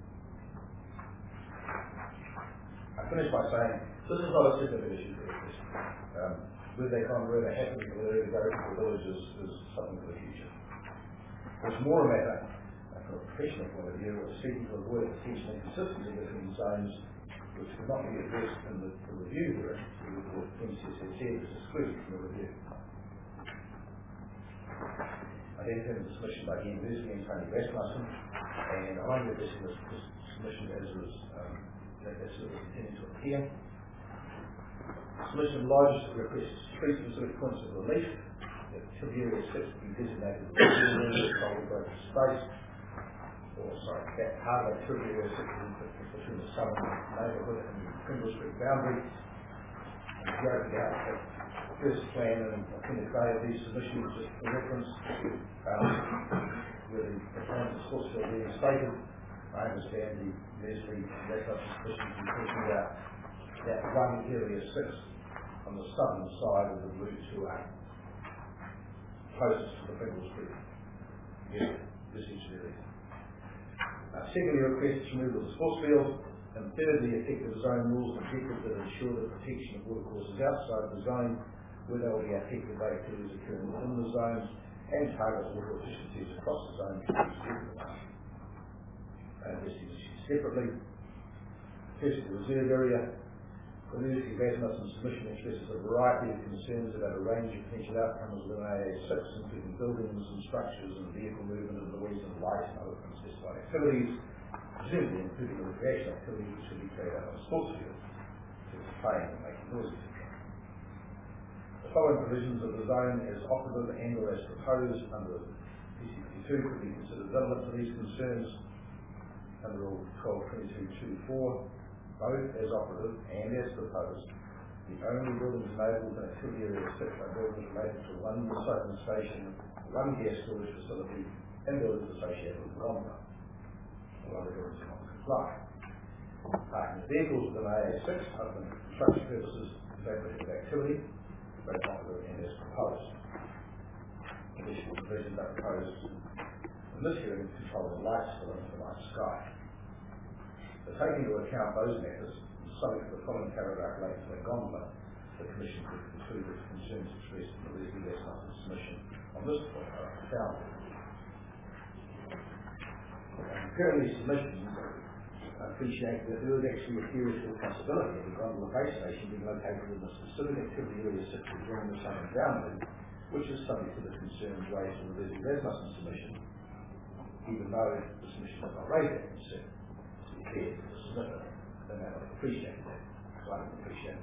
I finish by saying this is not a significant issue for the Commission. Whether they come whether they happen or whether they go to the village is something for the future. It's more a matter from a professional point of view, of seeking to avoid potential inconsistency between zones which could not be addressed in the review hearing, with NCSSF is excluded from the review. I then turn to the submission by the University and Tony Rasmussen, and I'm addressing this submission as was intended to appear. The submission lodged requests 3 specific points of relief. That Area 6 be designated as a controlled growth space. That part of activity area between the southern neighbourhood and the Pringle Street boundary. And going out the first plan and appendix A of these submissions, just for reference, where the plans of Sportsville are being stated. I understand the Leslie left up suspicions in talking about that one area 6 on the southern side of the Route 2A, closest to the Pringle Street. Yeah, this is area. Secondly, requests removal of the sports field, and thirdly, effective zone rules and objectives that ensure the protection of watercourses outside the zone where they will be affected by activities occurring within the zones and target water efficiencies across the zone to be separately. This is separately. First, the reserve area. The University of Rasmussen submission expresses a variety of concerns about a range of potential outcomes within AA6, including buildings and structures and vehicle movement and noise and light and other unspecified activities, presumably including the recreational activities which will be carried out on a sports field, such as playing and making noise, etc. The following provisions of the zone as operative and or as proposed under PC52 could be considered relevant to these concerns under Rule 1222.2.4. Both as operative and as proposed, the only buildings enabled in activity area 6 are buildings related to one recycling station, one gas storage facility, and buildings associated with the gondola. All other buildings do not comply. Parking of vehicles within AA6 open for construction purposes is a prohibited activity, but it's not and as proposed. Additional provisions are proposed in this hearing to control the lights for the night sky. So taking into account those matters, subject to the following paragraph relating to a gondola, the Commission could conclude that the concerns expressed in the Leslie Westmount submission on this point are unfounded. Currently, submissions appreciate that there is actually a theoretical possibility of the gondola base station being located in a specific activity area situated during the southern boundary, which is subject to the concerns raised in the Leslie Westmount submission, even though the submission does not raise that concern. To be clear to the submitter, they may not appreciate that. So I don't appreciate it.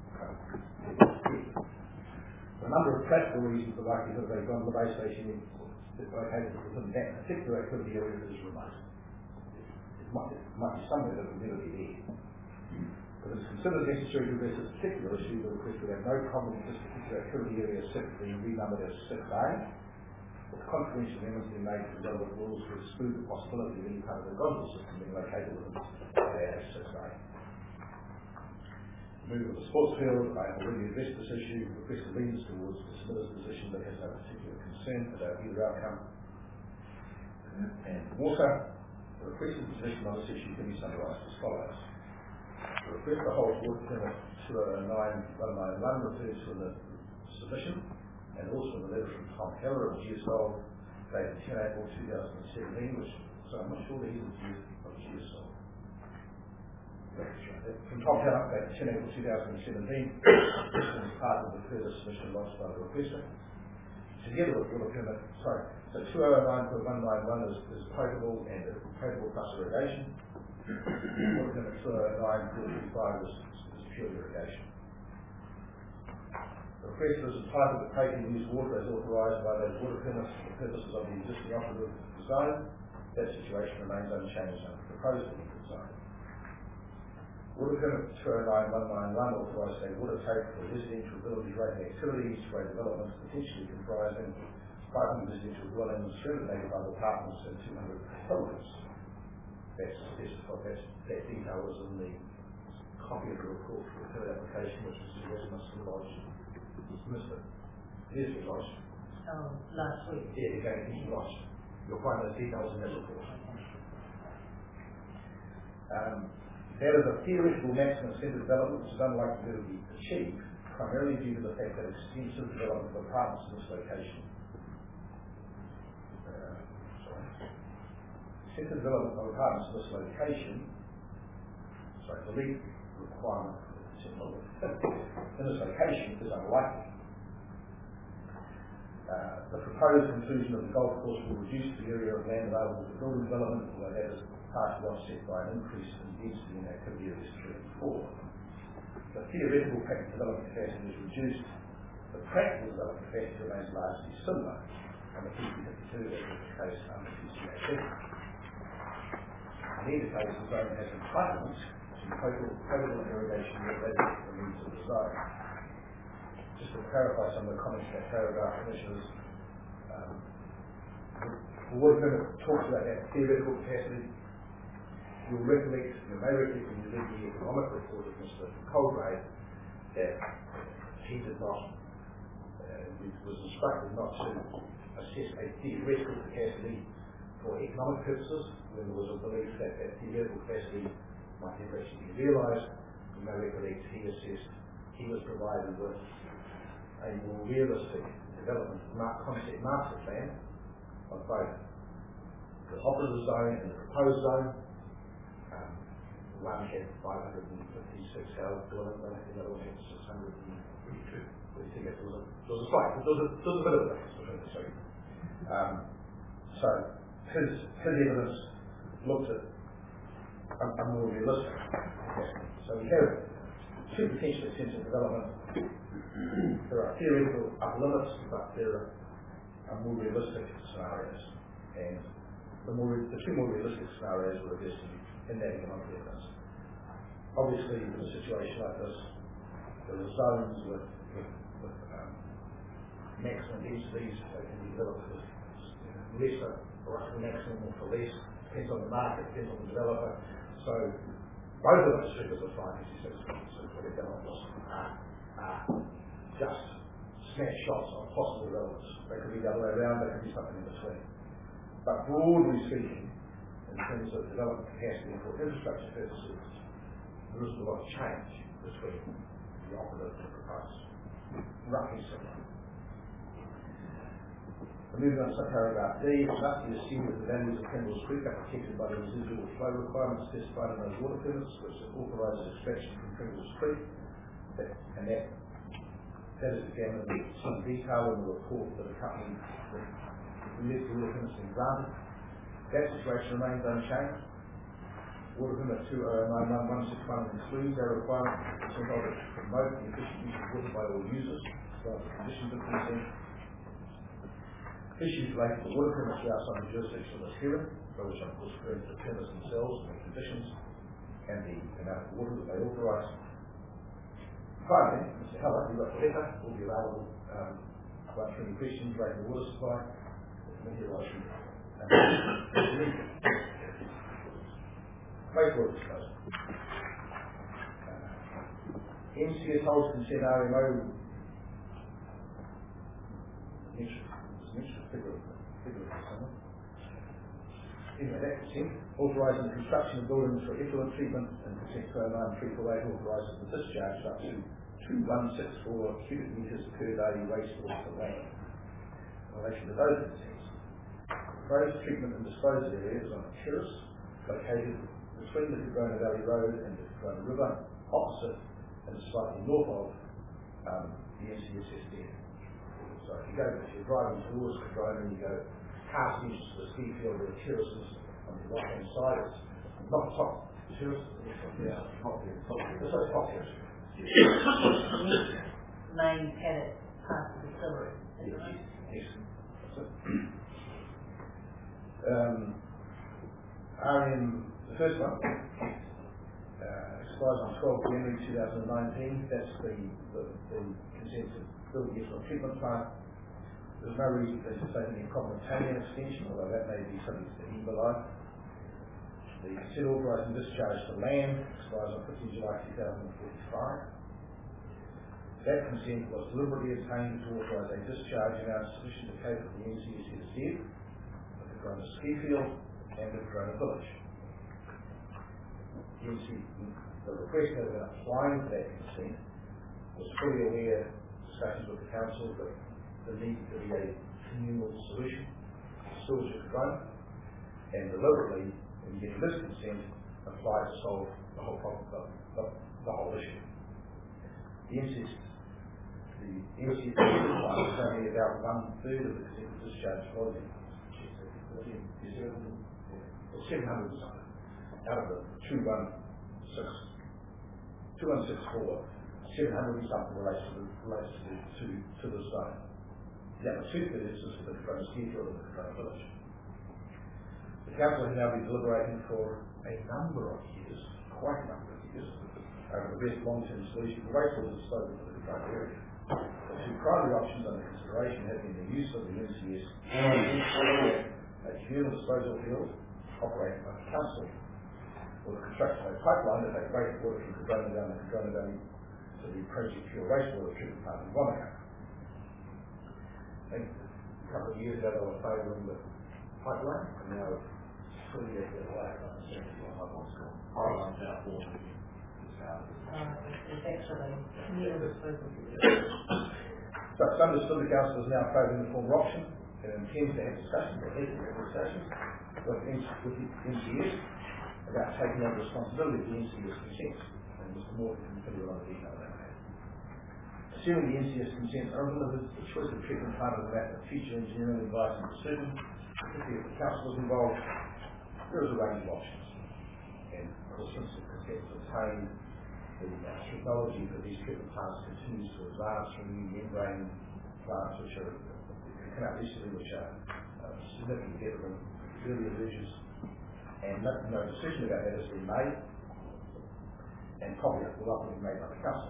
For a number of practical reasons, the likelihood of a gondola base station is located within that particular activity area is remote. It might be somewhere that will never be there. But it is considered necessary to address this particular issue, the request would have no problem with this particular activity area being renumbered as 6A, with consequential amendments being made to the relevant rules to exclude the possibility of any part of the gondola system being located within AA6A. Moving to the sports field, I have already addressed this issue, requested leans towards the submitter's position that has no particular concern about either outcome. And water, the requested position on this issue can be summarised as follows. The request to hold water permit 2009-191 refers to the submission and also the letter from Tom Heller of GeoSol dated 10 April 2017, which, so I'm not sure that he's accused of GeoSol. From Tom Heller dated 10 April 2017, this was part of the further submission lodged by the requester. Together with water permit, so 2009.191 is potable and potable plus irrigation. Water permit 2009.45 is pure irrigation. The requester is entitled to take and use water as authorised by those water permits for the purposes of the existing operative zone. That situation remains unchanged under the proposed zone. Water permit 2009-191 authorised a water take for residential village rating activities for a development potentially comprising 500 residential dwellings, 300 neighbourhood apartments and 200 hotels. That detail was in the copy of the report for the third application, which Mr. Westmount lodged. Mr. It is lodged. Last week. Yeah, again, it's lodged. You'll find those details in that report. There is a theoretical maximum centre development which is unlikely to be achieved, primarily due to the fact that extensive development of apartments in this location. Centre development of apartments in this location, the lead requirement in this location is unlikely. The proposed conclusion of the golf course will reduce the area of land available for building development, although that is partially offset by an increase in density in activity areas 3 and 4. The theoretical practical development capacity is reduced. The practical development capacity remains largely similar under PC52 as is the case under PCA7. In either case, the zone has entitlements to potable irrigation related to the needs of the zone. Just to clarify some of the comments in that paragraph, Commissioners, the water permit talks about that theoretical capacity. You may recollect when you read the economic report of Mr. Colgrave that he did not, was instructed not to assess a theoretical capacity for economic purposes when there was a belief that that theoretical capacity might never actually be realised. You may recollect he was provided with a more realistic development concept master plan of both the operative zone and the proposed zone. One had 556 houses dwellings, the other one had 632. There was a slight, there was a bit of a difference between the two. So his evidence looked at a more realistic capacity. So we have two potential extensive development. There are theoretical upper limits, but there are more realistic scenarios. And the two more realistic scenarios were addressed in that economic evidence. Obviously, in a situation like this, there are zones with maximum densities that can be developed with lesser, or up to maximum or for less, depends on the market, depends on the developer. So Both of those figures of 556 and whatever else are just snapshots of possible relevance. They could be the other way around, they could be something in between. But broadly speaking, in terms of development capacity for infrastructure purposes, there isn't a lot of change between the operative and the proposed. Roughly similar. Moving on to subparagraph D, it must be assumed that the values of Kendall's Creek are protected by the residual flow requirements specified in those water permits, which authorise extraction from Kendall's Creek, and that is examined in some detail in the report that accompanied the list of water permits being granted. That situation remains unchanged. Water permit 2091161 includes our requirement to promote the efficient use of water by all users, as well as the conditions of consent. Issues related to water permits are outside the jurisdiction of this hearing, by which I'm of course referring to the permits themselves and the conditions and the amount of water that they authorise. Finally, Mr. Heller, you've got the letter, will be available to answer any questions relating to water supply, meteorology, and wastewater disposal. MCS holds consent RMO. Anyway, that consent authorising the construction of buildings for effluent treatment, and consent 209-348 authorises the discharge up to 2164 cubic metres per day wastewater per land. In relation to those consents, proposed treatment and disposal areas on a terrace located between the Cardrona Valley Road and the Cardrona River, opposite and slightly north of the MCSS there. So if you're driving towards Cardrona and you go past the entrance to the ski field, there are terraces on the right hand side. It's not the top terrace, yeah, top terrace. Main paddock past the distillery. Yes. The first one expires on 12 January 2019. That's the consent to build the effluent treatment plant. There's no reason for us to take any problem obtaining an extension, although that may be something to be below. The consent authorising discharge to land expires on 15 July 2045. That consent was deliberately obtained to authorise a discharge amount sufficient to cater for the MCSS, the Cardrona Ski Field, and the Cardrona Village. The requester that applying for that consent was fully aware of discussions with the council that there needed to be a communal solution to storage of Cardrona, and deliberately, in getting this consent, applied to solve the whole problem, the whole issue. The MCSS is only about 1/3 of the consent discharge volume. 700 or something out of the 2164, 700 and something relates to the zone. The other 2/3 is for the Cardrona Ski Field and the Cardrona Village. The council has now been deliberating for a number of years, quite a number of years, over the best long-term solution for wastewater disposal for the Cardrona area. The two primary options under consideration have been the use of the MCS a communal disposal field operated by the council, or the construction of a pipeline that takes wastewater from Cardrona down the Cardrona Valley to the Project Pure Wastewater Treatment Plant in Wanaka. I think a couple of years ago they were favouring the pipeline, and now it's fully away from the centre of the what's called Pipeline South Water. It's actually communal disposal. So it's understood the council is now favouring the former option and intends to have discussions with the MCS about taking on the responsibility of the MCS consent. And Mr. Morton can fill you on the detail of that. Assuming the MCS consents are implemented, the choice of treatment part of the matter of future engineering advice and decision, particularly if the council is involved, there is a range of options. And of course, since the consent is obtained, the technology for these treatment plants continues to advance from new membrane plants which are come out recently, which are significantly better than earlier versions, and no decision about that has been made, and probably will ultimately be made by the council.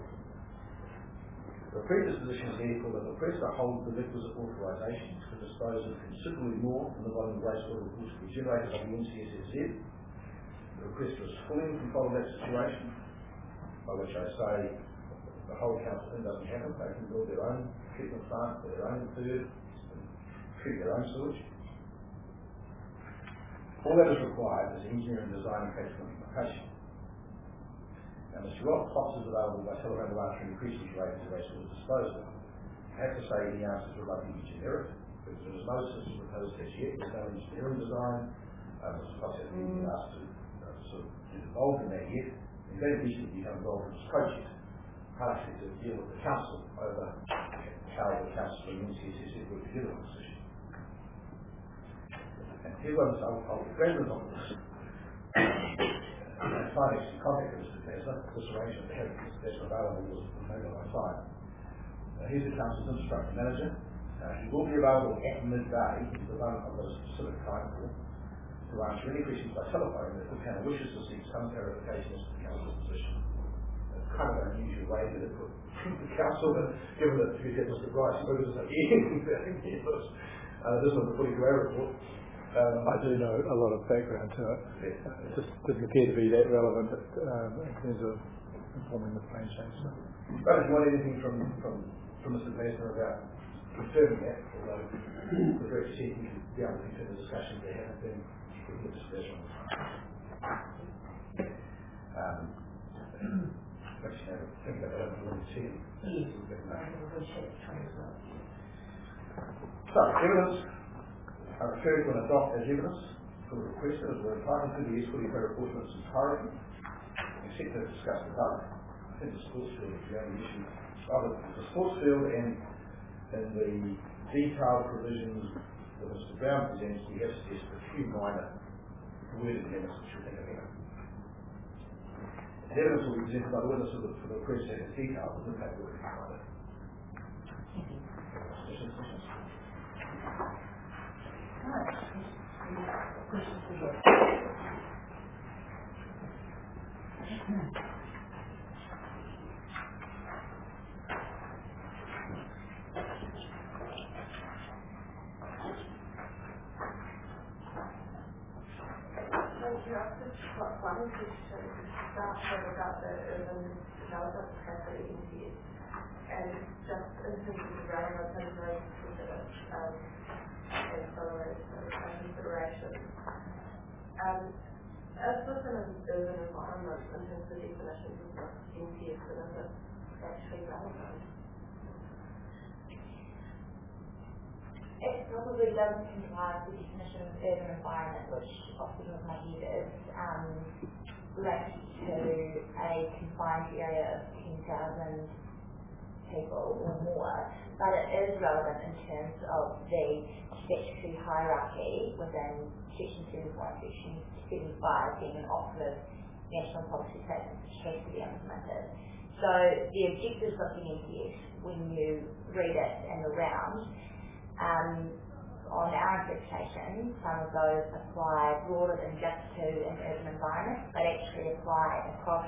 The previous position is therefore that the requester holds the requisite authorisation to dispose of considerably more than the volume of wastewater which will be generated by the MCSSZ. The The requester is fully in control of that situation, by which I say the whole council thing doesn't happen. They can build their own treatment plant, their own third, and treat their own sewage. All that is required is engineering, design and practical implementation. Now, Mr. Rob Potts is available by telephone to answer any questions related to wastewater disposal. I have to say the answers are likely to be generic, because there is no system proposed as yet. There's no engineering design. Mr. Potts hasn't been asked to sort of get involved in that yet. He's very recently become involved in this project, partially to deal with the council over how the council and NCSS work together on this issue. And I'll grab on this. I tried to contact Mr. Tesla. This arrangement to have Mr. Tesla available was made on my side. He's the council's infrastructure manager. He will be available at midday. He's the one of the specific time for to answer any questions by telephone if the panel wishes to seek some clarification as to the council's position. It's kind of an unusual way to put the council, but given that you get Mr. Bryce, so this is this was a 42-hour report. I do know a lot of background to it. It just didn't appear to be that relevant in terms of informing the plan change. But if you want anything from Mr. Mesner about confirming that, although the director said you can be able to continue the discussion there haven't been with this version. Actually, I think about that in the team. So, evidence. I refer to and adopt as evidence for the requester as we're entitled to the equity fair report in its entirety, except to discuss the vote. I think the sports field is the only issue. The sports field and the detailed provisions that Mr. Brown presents, we have suggested a few minor worded amendments which we think are better. The evidence will be presented by the witness for the requester as detailed, but the impact will be provided. Questions for you? One question to start with about the urban development capacity NCS, and just in terms of the running of things very considered as well as consideration. As with an urban environment in terms of definitions of what NCS and is it actually relevant? It probably doesn't comply with the definition of urban environment, which off the top of my head is linked to a confined area of 10,000 people or more, but it is relevant in terms of the statutory hierarchy within Section 74 and Section 75 being an operative national policy statement which has to be implemented. So the objectives of the NCS, when you read it and around, on our interpretation, some of those apply broader than just to an urban environment, but actually apply across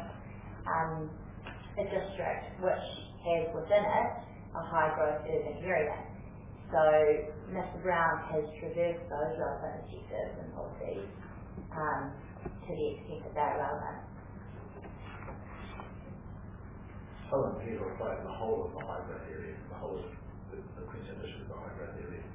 a district which has within it a high growth urban area. So Mr. Brown has traversed those relevant objectives and policies to the extent that they're relevant. Southern here applies the whole of the high growth area, the whole of the Queensland district of the high growth area.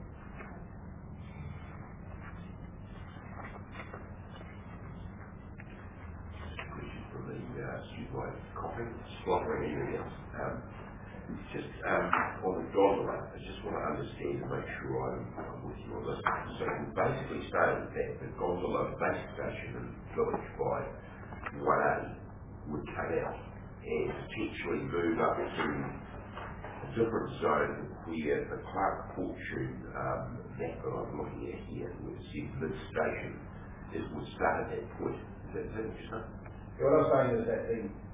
Excuse my coughing, spluttering area. Just on the gondola, I just want to understand and make sure I'm with you on this. So you basically stated that the gondola base station and village by 1A would cut out and potentially move up to a different zone where the Clark Fortune map that I'm looking at here, where it says mid-station, would start at that point. Is that what you're saying? What I'm saying is that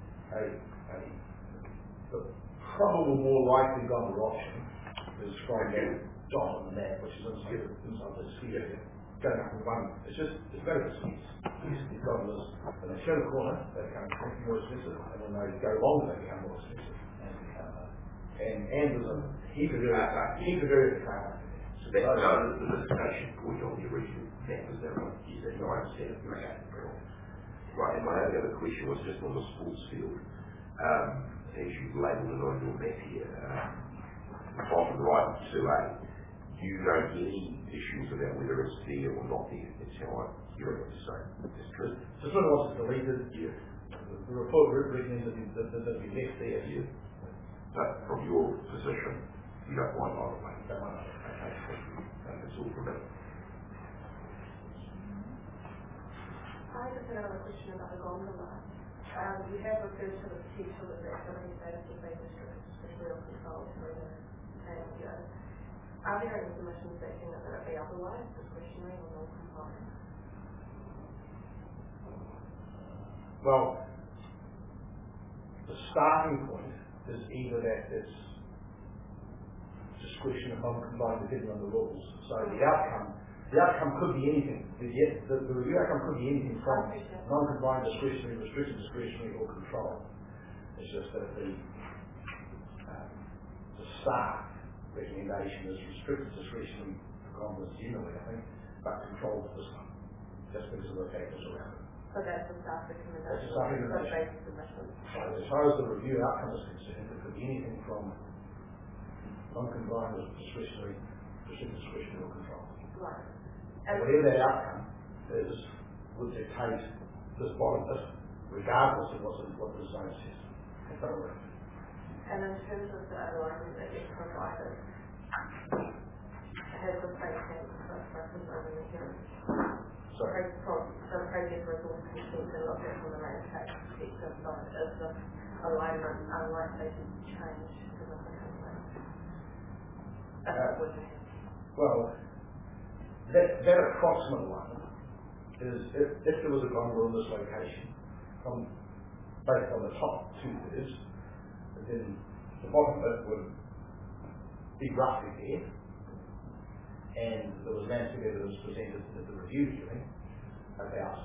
the probable more likely gondola option is from that dot on the map, which is inside the sphere, going up in one. It's very expensive. These gondolas, when they turn the corner, they become more expensive, and when they go longer, they become more expensive. And there's a heap of area car. So that's the station point on the original map, is that right? You said, no, I understand. Okay. my only other question was just on the sports field. As you've labelled it on your map here, bottom right, 2A, you don't get any issues about whether it's there or not there. That's how I hear it to say. That's true. So it's not what's deleted. Yeah. The report recommends that it be left there. Yeah. But from your position, you don't mind either way. Don't mind. Okay, thank you. That's all from me. I just had another question about the gondola. You have referred to the potential that the activity status would be restricted to real control through the ALPO. Are there any submissions backing that it be otherwise, discretionary or non-compliant? Well, the starting point is either that it's discretion and non-compliant depending on the rules. So the outcome could be anything. The review outcome could be anything from non-compliant, discretionary, restricted discretionary, or control. It's just that the staff recommendation is restricted discretionary for gondolas generally, I think, but control for this one, just because of the factors around it. So that's the staff recommendation. That's the staff recommendation. So as far as the review outcome is concerned, it could be anything from non-compliant, discretionary, restricted discretionary, or control. Right. And whatever that outcome is, would dictate this bottom bit, regardless of what the zone says. And in terms of the alignment that you've provided, has the state taken reference over the hearing? Sorry. The project resource consent and looked at from the landscape perspective, but is this alignment unlikely to change significantly? Well, that approximate alignment is if there was a gondola in this location, based on the top 2/3, then the bottom bit would be roughly there, and there was landscape evidence presented at the review hearing about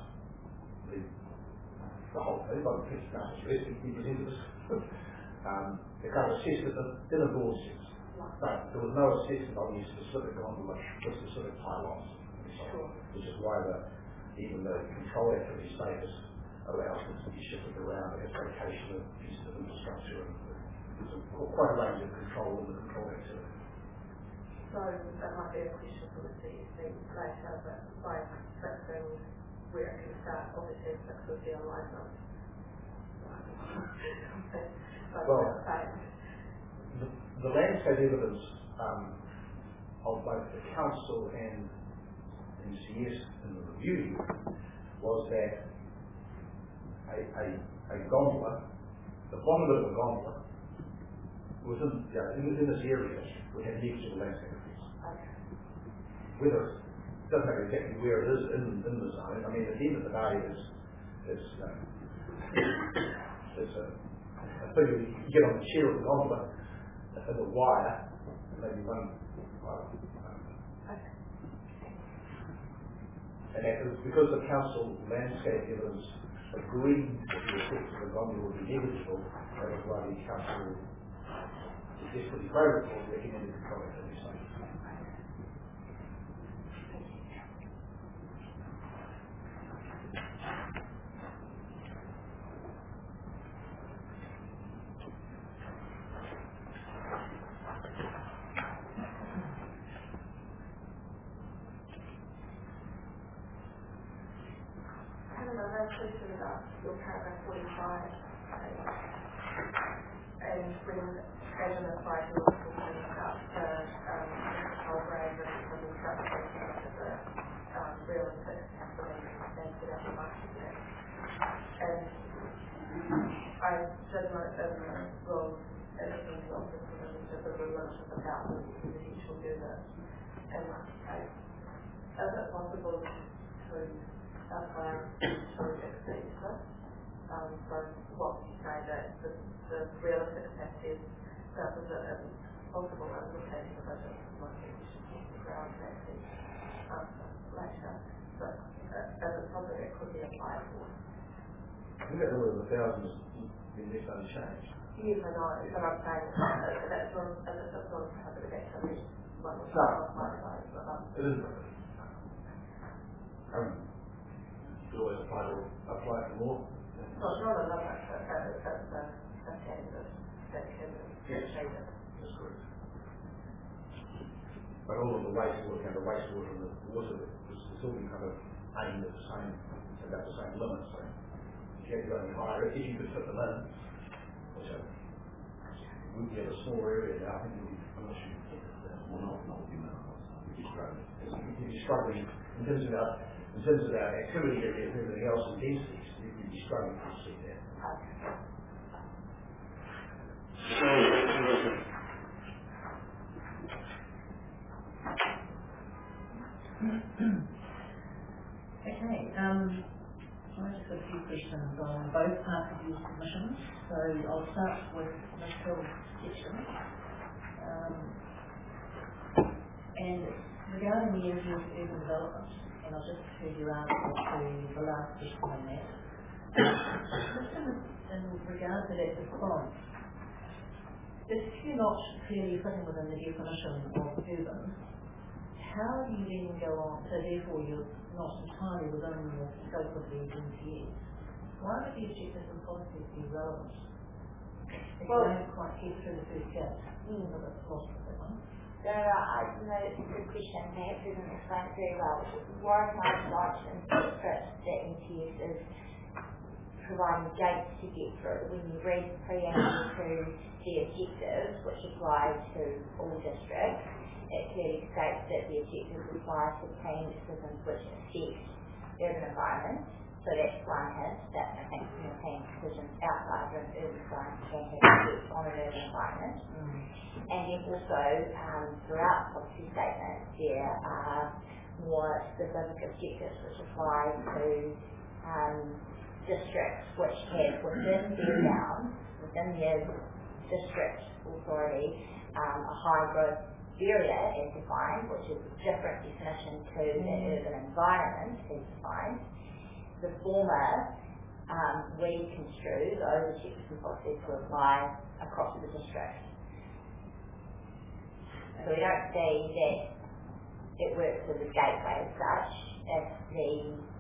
the whole thing, by the Prince Council's rest, he presented this. They kind of assessed it in a broad sense, but there was no assessment on the specific gondola, the specific pylons, which is why even the control activity status allows them to be shifted around as location of pieces of infrastructure, and there's quite a range of control in the control activity. So that might be a question for the CEC later, but by fixing where it can start, obviously it fixes the alignment. Well, the landscape evidence of both the council and MCS in the review was that a gondola, the bottom bit of a gondola, in this area would have negligible landscape effects. Whether it doesn't matter exactly where it is in the zone. I mean, at the end of the day, it's a thing you get on the chair of the gondola and the wire, and maybe one. And that is because the council landscape evidence agreed that the effects of the gondola would be negligible, that is why the council desperately favourable recommended control activity status. Question about your paragraph 45 and when Adam applied to us talking about the control grade and the instructions of the realistic capacity and set out the market there. And I did note in the rules and the office provisions that there were limits about the potential units, and is it possible to apply to exceed this? So what you say that the realistic capacity is possible as a case of budget ground capacity later, but as a something that could be applied for. I think that number of 1,000 has been left unchanged. Yes, I know, but I'm saying that's not a prohibited activity. No, it isn't. could always apply for more. Not a limit, but that's a candidate that can change it. That's correct. But all of the wastewater and the water was still be kind of aimed at about the same limit. So if you had to go any higher, if you could fit them in, which we have a smaller area now, I think I'm not sure you can get that. Well, not the amount of You'd be struggling in terms of our activity area and everything else and densities. You'd be struggling to see that. Okay, I just got a few questions on both parts of your submissions. So I'll start with Ms. Hill's section. And regarding the area of urban development, and I'll just refer your answer to the last question on that. Just in regard to that response, if you're not clearly fitting within the definition of urban, how do you then go on, so therefore you're not entirely within the scope of the NCS? Why would the objectives and policies be relevant? If you don't quite get through the first gate, I'm a bit lost with that one. So I know it's a good question, perhaps it doesn't explain it very well. Warwick and I launched in secret that NCS is providing gates to get through. When you read the preamble to the objectives, which apply to all districts, it clearly states that the objectives apply to planning decisions which affect urban environment. So that's one hint that I think planning decisions outside of an urban environment can have effect on an urban environment. And then also throughout the policy statement there are more specific objectives which apply to districts which have within their bounds, within their district authority, a high growth area as defined, which is a different definition to the urban environment as defined. The former, we construe those objectives and policies to apply across the district. So we don't see that it works as a gateway as such if the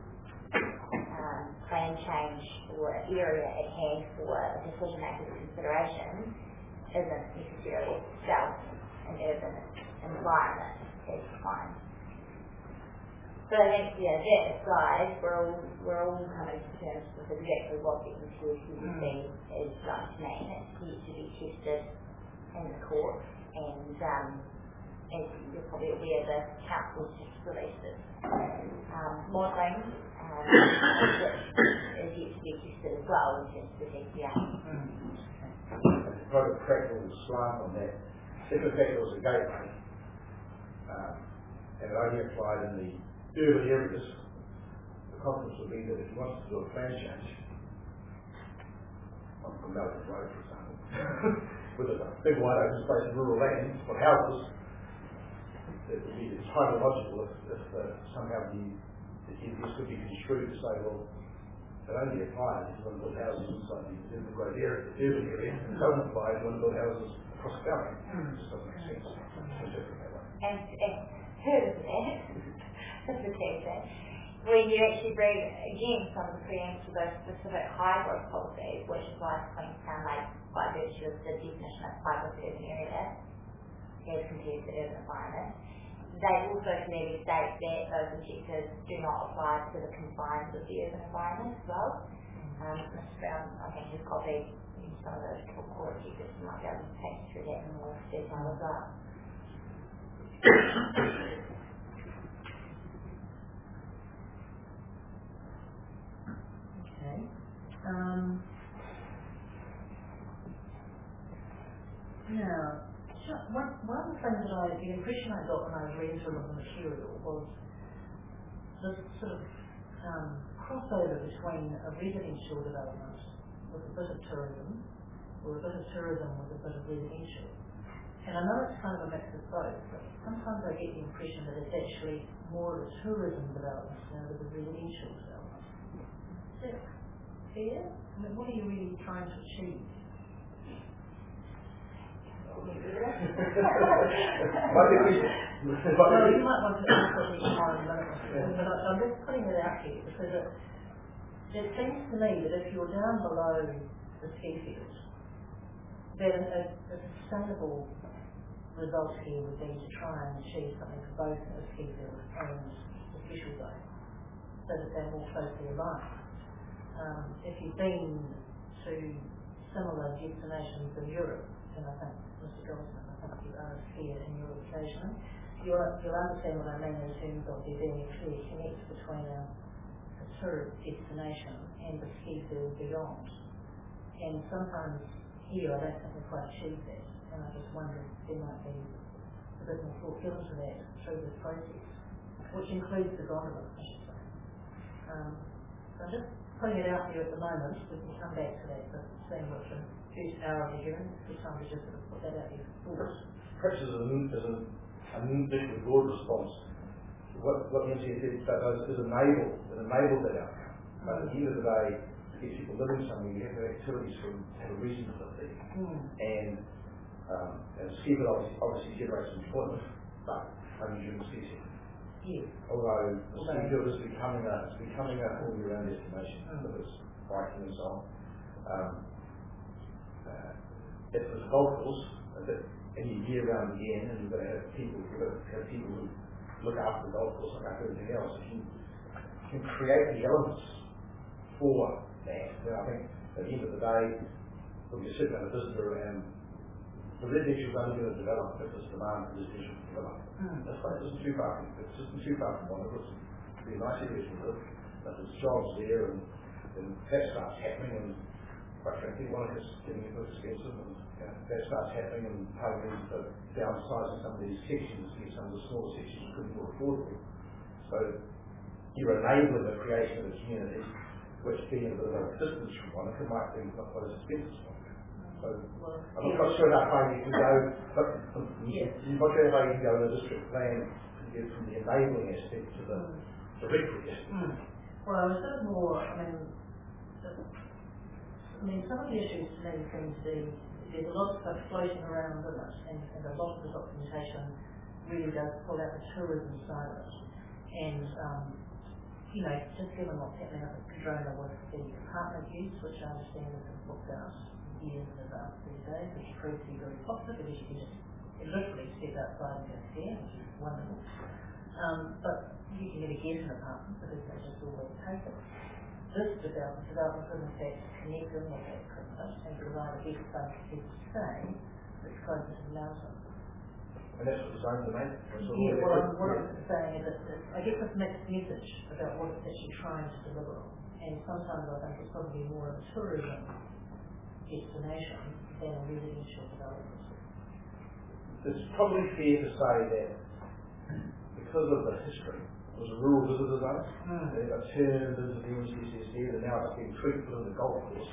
plan change or area at hand for a decision maker's consideration isn't necessarily itself an urban environment as defined. So I think, that aside, we're all coming to terms with exactly what the NCSUC is going to mean. It's yet to be tested in the court, and as you're probably aware, the council's just released its modelling, which is yet to be tested as well in terms of the DPA. To put a practical slant on that, if in fact it was a gateway, and it only applied in the urban areas, the consequence would be that if you wanted to do a plan change, on Melbourne Road, for example, with a big wide open space of rural land for houses, it would be highly logical if somehow this could be construed to say, well, it only applies if you want to build houses inside the urban area, and it doesn't apply if you want to build houses across the valley. It just doesn't make sense. And heard of that, just to take that, when you actually read again some of the preamble to those specific high growth policies, which applies to Queenstown Lake by virtue of the definition of high growth urban area as compared to urban environment, they also clearly state that those objectives do not apply to the confines of the urban environment as well. Mr. Brown, I think, has copied some of those core objectives, and might be able to take you through that in more detail as well. Okay. Now, one of the things that the impression I got when I was reading through the material was this sort of crossover between a residential development with a bit of tourism, or a bit of tourism with a bit of residential. And I know it's kind of a mix of both, but sometimes I get the impression that it's actually more of a tourism development than it is a residential development. Is that fair? I mean, what are you really trying to achieve? Well, you might you might want to put these more in a minute, but I'm just putting it out here because it seems to me that if you're down below the ski field, then a sustainable result here would be to try and achieve something for both the ski field and the special zone, so that they're more closely aligned. If you've been to similar destinations in Europe, and I think Mr. Goldsmith, I think you are a skier in Europe occasionally, you'll understand what I mean in terms of there being a clear connect between a tourist destination and the ski field beyond. And sometimes here I don't think we quite achieve that, and I just wonder if there might be a bit more thought given to that through this process, which includes the gondola, I should say. So I'm just putting it out there at the moment. We can come back to that, but seeing what the first hour of the hearing, it's time to just sort of put that out there for thought. Perhaps as an additional broad response, what the NCS does is enable that outcome. But at the end of the day, to get people living somewhere, you have to have activities to have a reason to live there. And ski obviously generates employment, but only during the ski season. Yes. Although the ski field is becoming a all-year-round destination, whether it's biking and so on. If there's a golf course, and you year-round again, and you've got to have people who look after the golf course, look after everything else, if you can create the elements for that, then I think at the end of the day, when you're sitting at a visitor and the residential is only going to develop if there's demand for residential to develop. That's right, it isn't too far from one. It's be a nice area to live, but there's jobs there, and that starts happening, and quite frankly, one is getting a bit expensive, and that starts happening, and part of it is downsizing some of these sections, some of the smaller sections couldn't be more affordable. So you're enabling the creation of a community which being a bit of a distance from one, it might be not quite as expensive as one. So I'm not quite sure how far you can go, but you're not sure how you can go in a district plan to get from the enabling aspect to the directory aspect. Well, I was sort of more, some of the issues to me seem to be, there's a lot of stuff floating around in it, and a lot of the documentation really does pull out the tourism side of it. And, just given what's happening up at Cardrona with the apartment use, which I understand is booked out years in advance these days, which proves to be very popular because you can just literally step outside and go skiing, which is wonderful. But you can never get an apartment because they just always take it. This development could in fact connect in with that privilege and provide a better place for people to stay that's closer to the mountain. And that's what the zones are made. Yeah, what I'm saying is that I get this mixed message about what it's actually trying to deliver on. And sometimes I think it's probably more of a tourism destination than a residential development. It's probably fair to say that because of the history, it was a rural visitor zone. They got turned into the NCS there, and now it's been treated in the golf course.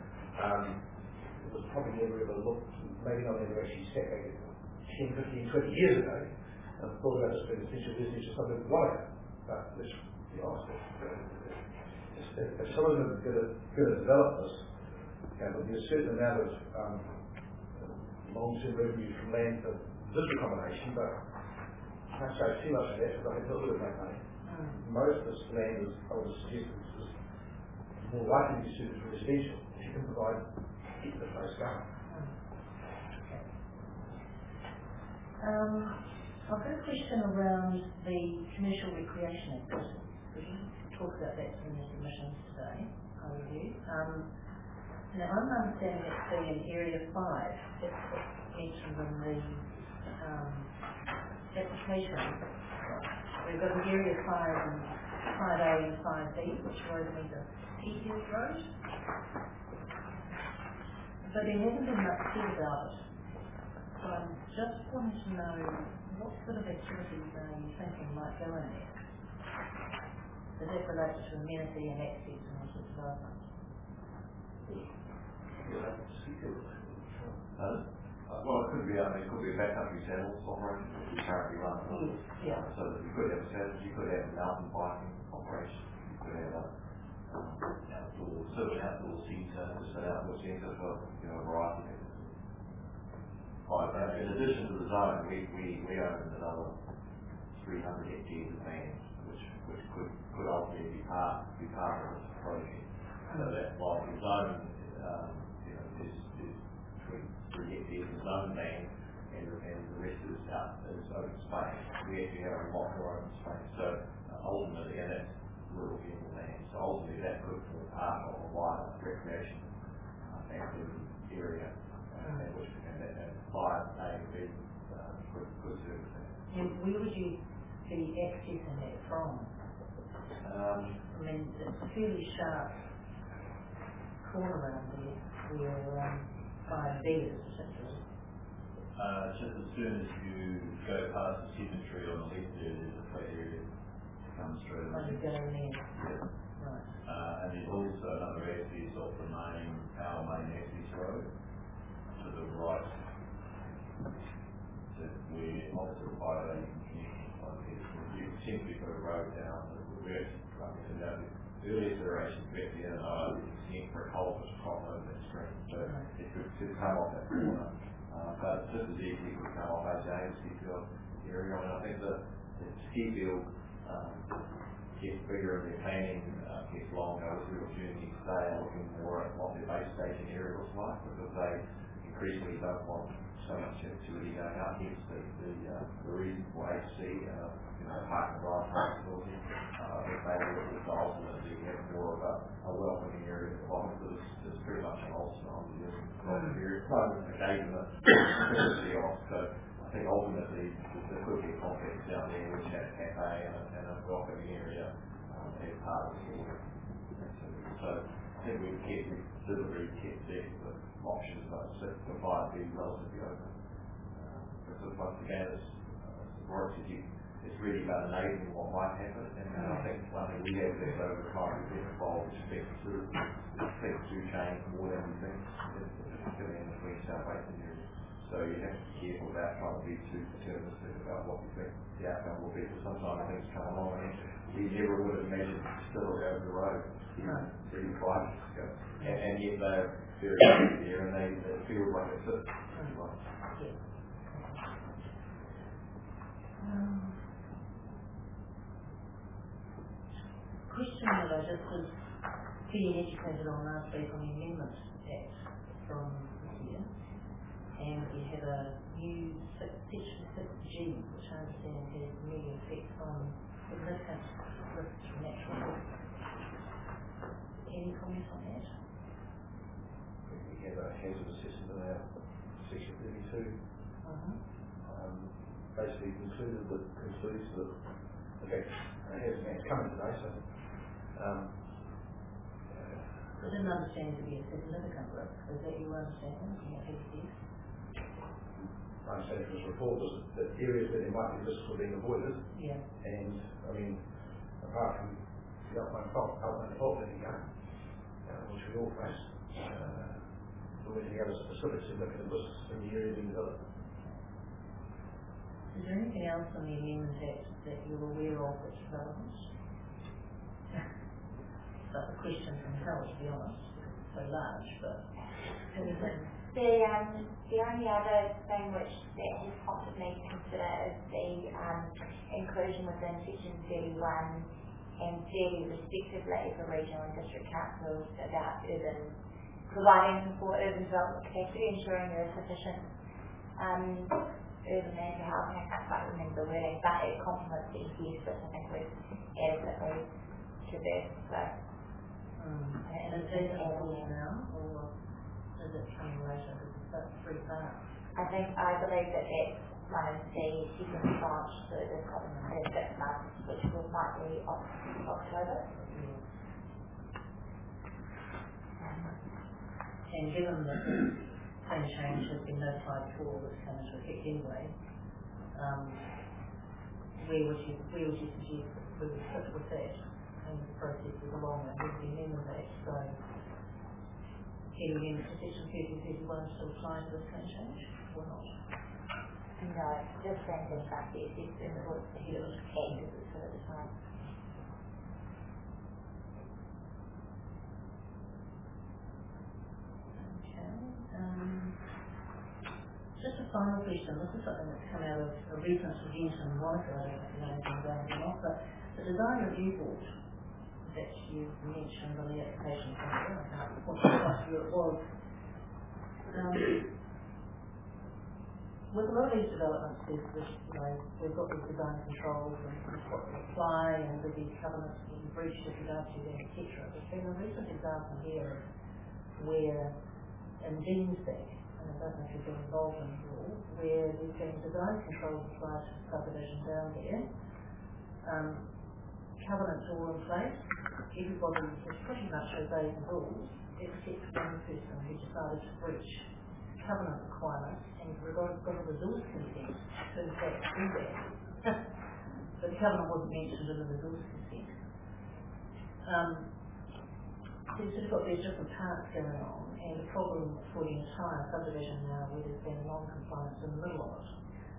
It was probably never ever looked, maybe not ever actually sat back 10, 15, 20 years ago and thought about this being essential business or something like that. But let's be honest, if someone's going to develop this, there'll be a certain amount of long-term revenue from land for this accommodation, but I can't say too much of that because I think it'll make money. Most of this land is, I would suggest, is more likely to be suited for residential if you can keep the place going. I've got a question around the commercial recreation activity. We talked about that in the submissions today, I review. Now I'm understanding it to be in Area 5, it's mentioned in the application. We've got an Area 5 and 5A and 5B, which road are the Peafield Road. But there hasn't been much said about it. So I'm just wanting to know what sort of activities are you thinking might go in there? Does that relate to amenity and access and all sorts of development? Well, it could be a backcountry saddles operation, which we currently run. So that you could have saddles, you could have mountain biking operation, you could have outdoor centre, just an outdoor centre for a variety of things. In addition to the zone, we own another 300 hectares of land, which could ultimately be part of this project. So that while the zone, is between 3 hectares of zone land and the rest is open space, we actually have a lot more open space. So ultimately, and that's rural gaming land, so ultimately that could form part of a wider recreation activity area, and which that 5 A and B could service that. And where would you be accessing that from? I mean, it's a fairly sharp corner around there where 5B is particularly. Just as soon as you go past the cemetery on the left there's a flat area that comes straight When you go in there. Yeah. Right. And there's also another access off the our main access road to the right. That we're opposite by the you essentially put a road down the reverse. The earliest iteration of the extent for a culvert across over that stream. So it could come off that corner. But just as easily it could come off our James Skifield area. I mean, I think the Skifield gets bigger and their planning gets longer with the opportunity to stay looking more at what their base station area looks like, because they increasingly don't want so much activity going up. Hence the reason for HC, park and drive possibility. I think they will look to ultimately have more of a welcoming area at the bottom, because it's pretty much an ultimate on the welcome area. It's not an engagement off. So I think ultimately there could be a complex down there which has a cafe and a welcoming area as part of the store. So I think we've deliberately kept the options about 6 to 5 being relatively open. Because once again, it's really about enabling what might happen, and I think we have this over time. We've been involved with respect to change more than we think, particularly in the Queen South Basin area. So you have to be careful about trying to be too deterministic about what you think the outcome will be. Because sometimes things come along and we never would have imagined still over the road 3 to 5 years ago, and yet they're very good here, and they feel like it fits. Question that I just was being educated on last week on the Amendment Act from this year, and we have a new section 6G, which I understand has immediate effects on significant risks from natural hazards. Any comment on that? We have a hazard assessment in our section 32. Basically concludes that okay, it's coming today, so I didn't understand it to be a significant risk. Is that your understanding? My understanding from this report was that areas where there might be risks were being avoided. Yeah. And I mean, apart from the outline fault litigation, which we all face, there were any other specific significant risks in the area being developed. Is there anything else in the Amendment Act that you're aware of that's relevant? That's a question from Hal, to be honest, because it's so large, but anything? The only other thing which that has prompted me to consider is the inclusion within Section 31 and 30 respectively for regional and district councils about providing support urban development capacity, ensuring there is sufficient urban land for housing. I can't quite remember the wording, but it complements the EPS, which I think we've adequately traversed. So, and is it all now, or is it coming later? Because it's 3 parts. I believe that that's one of the second tranche to the 6 months, which might be October. And given that plan change has been notified before it's come into effect anyway, where would you suggest that we would fit with that and the processes along that with the Amendment Act? So can Amendment to Section 3031 still apply to this plan change or not? No, just saying that it's important to hear it and it's at the time. Just a final question. This is something that's come out of a recent event in Monaco. I don't know if you know anything about it or not, but the Design Review Board that you mentioned on the application form. What it was. With a lot of these developments, we've got these design controls and what to apply and with these covenants that you breached if you don't do that, etc. There's been a recent example here where in Deansbank, and I don't know if you've been involved in it all, where there's been design controls applied to the subdivision down there. Covenants all in place. Everybody has pretty much obeyed the rules, except one person who decided to breach covenant requirements and got a resource consent to in fact do that. But the covenant wasn't mentioned in the resource consent. So you've sort of got these different parts going on, and the problem for the entire subdivision now where there's been non-compliance in the middle of it.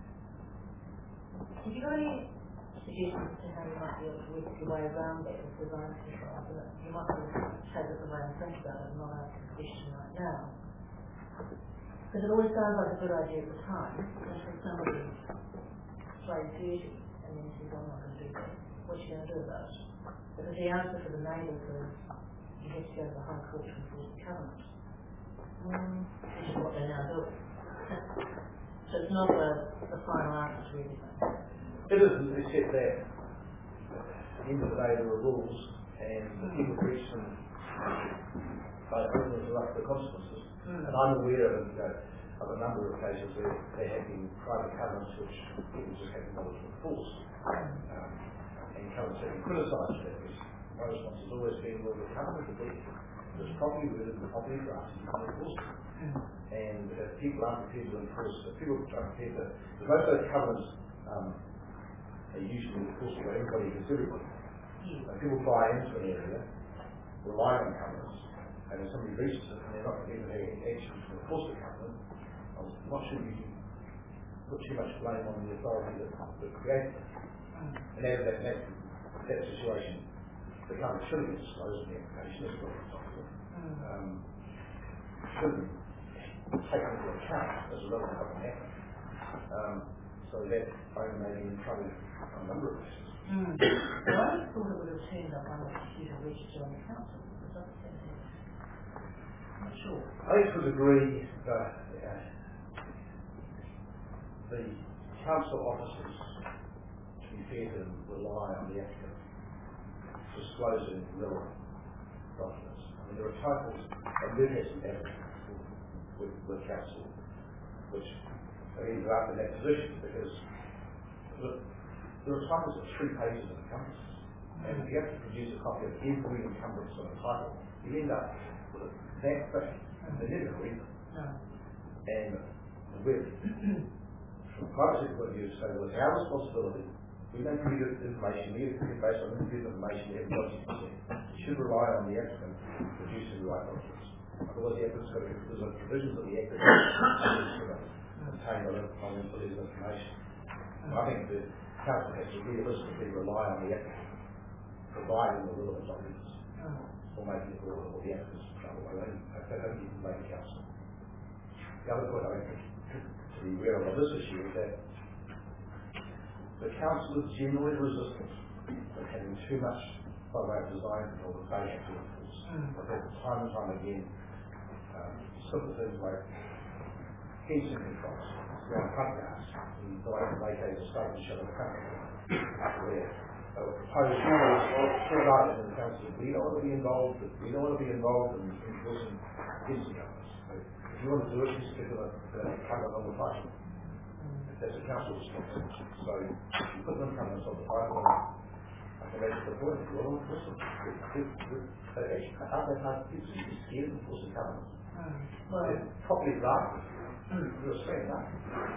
Have you got any suggestions to how you might be able to work your way around that with design control? You might be able to take it the way and think about it and not ask the question right now. Because it always sounds like a good idea at the time, until somebody plays dirty and then says, I'm not going to do that. What are you going to do about it? Because the answer for the neighbours is you have to go to the High Court to enforce the covenant. Which is what they're now doing. So it's not the final answer to everything. It isn't, except that at the end of the day there are rules and the people breach them by interrupt the consequences. And I'm aware of a number of occasions where there have been private covenants which people just haven't bothered to enforce. And covenants have been criticised for that reason. My response has always been, well, the covenant is properly worded and properly drafted, you can't enforce it. And if people aren't prepared to enforce it, if people aren't prepared to, because most of those covenants are usually enforced by everybody against everybody. And people buy into an area, rely on covenants, and if somebody breaches it and they're not prepared to take any action to enforce the covenant, I'm not sure you can put too much blame on the authority that created it. And that situation, the covenant shouldn't be disclosed in the application, that's what it's talking about. Shouldn't be taken into account as a relevant what can happen. So that phone may be in trouble on a number of cases. Well, I thought it would have turned up on the computer register on the council. I'm not sure. I think to a degree the council officers, to be fair to them, rely on the applicant disclosing relevant documents. I mean, there are titles, and we've had some applicants with council, which are ended up in that position because there are titles of 3 pages of encumbrances. And if you have to produce a copy of every encumbrance on a title, you end up with that thing, and they never read them. And we're, from a private point of view, say, well, it's our responsibility. We don't give you information, we have to be based on individual information we have got to present. You should rely on the applicant producing the right documents. Otherwise, the applicant's got to, there's a provisions of the act that contained on individual information. I think the council has to realistically rely on the applicant providing the relevant documents or making it relevant or the applicant's in trouble. I don't need to make a council. The other point I think to be aware of this issue is that the council is generally resistant to having too much by way of design control that they have to enforce. I've had time and time again simple things like fencing controls around front yards. You buy and make a state and show the front where they were proposed right in the council. We don't want to be involved in enforcing fencing companies. So if you want to do it, just get a cover on the title. That's a council responsibility. So you put them covenants on the title, I can make the point, if you want to enforce them. Actually, other parts of people should be scared of enforcing covenants. Well, they're properly drafted. You're saying that.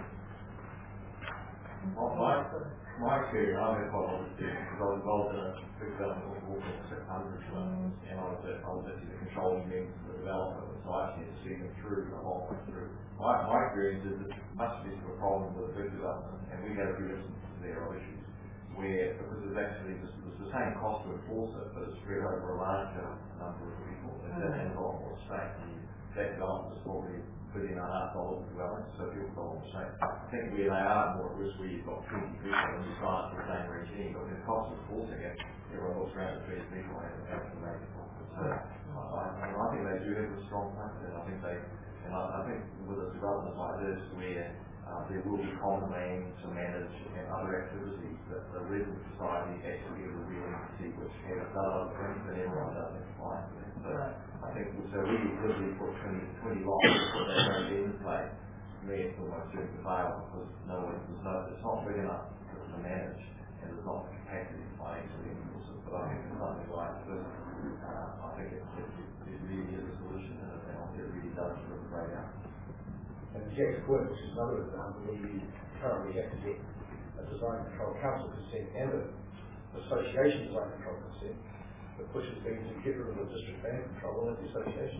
My experience, I've had quite a lot of experience because I was involved in a big development of Walker for 700 kilometres, and I was actually the controlling member for the development, so I actually had to see them through the whole way through. My experience is that much less of a problem with a big development, and we had a few instances there of issues where, because it's actually it's the same cost to enforce it, but it's spread over a larger number of people, and that has a lot more stake. That development is probably $1.5 billion dwelling, so people got more stake. I think where they are more at risk, where you've got 20 people and you sign up for the same regime, but the cost of enforcing it everyone looks around at these people and can make it profit. So I think they do have a strong point, and I think with a development like this where there will be common land to manage and other activities that the resident society actually get a real entity which has done other things that everyone doesn't apply to them. So I think so we literally put 20 lots to put that road in place. To me it's almost doomed to fail because it's not big enough to manage and there's not the capacity to financially enforce it. But I think for something like this, I think it really is a solution and it really does look a great outcome. And Jack's point, which is another example where you currently have to get a design control council consent and an association design control consent. The push has been to get rid of the district land control and the association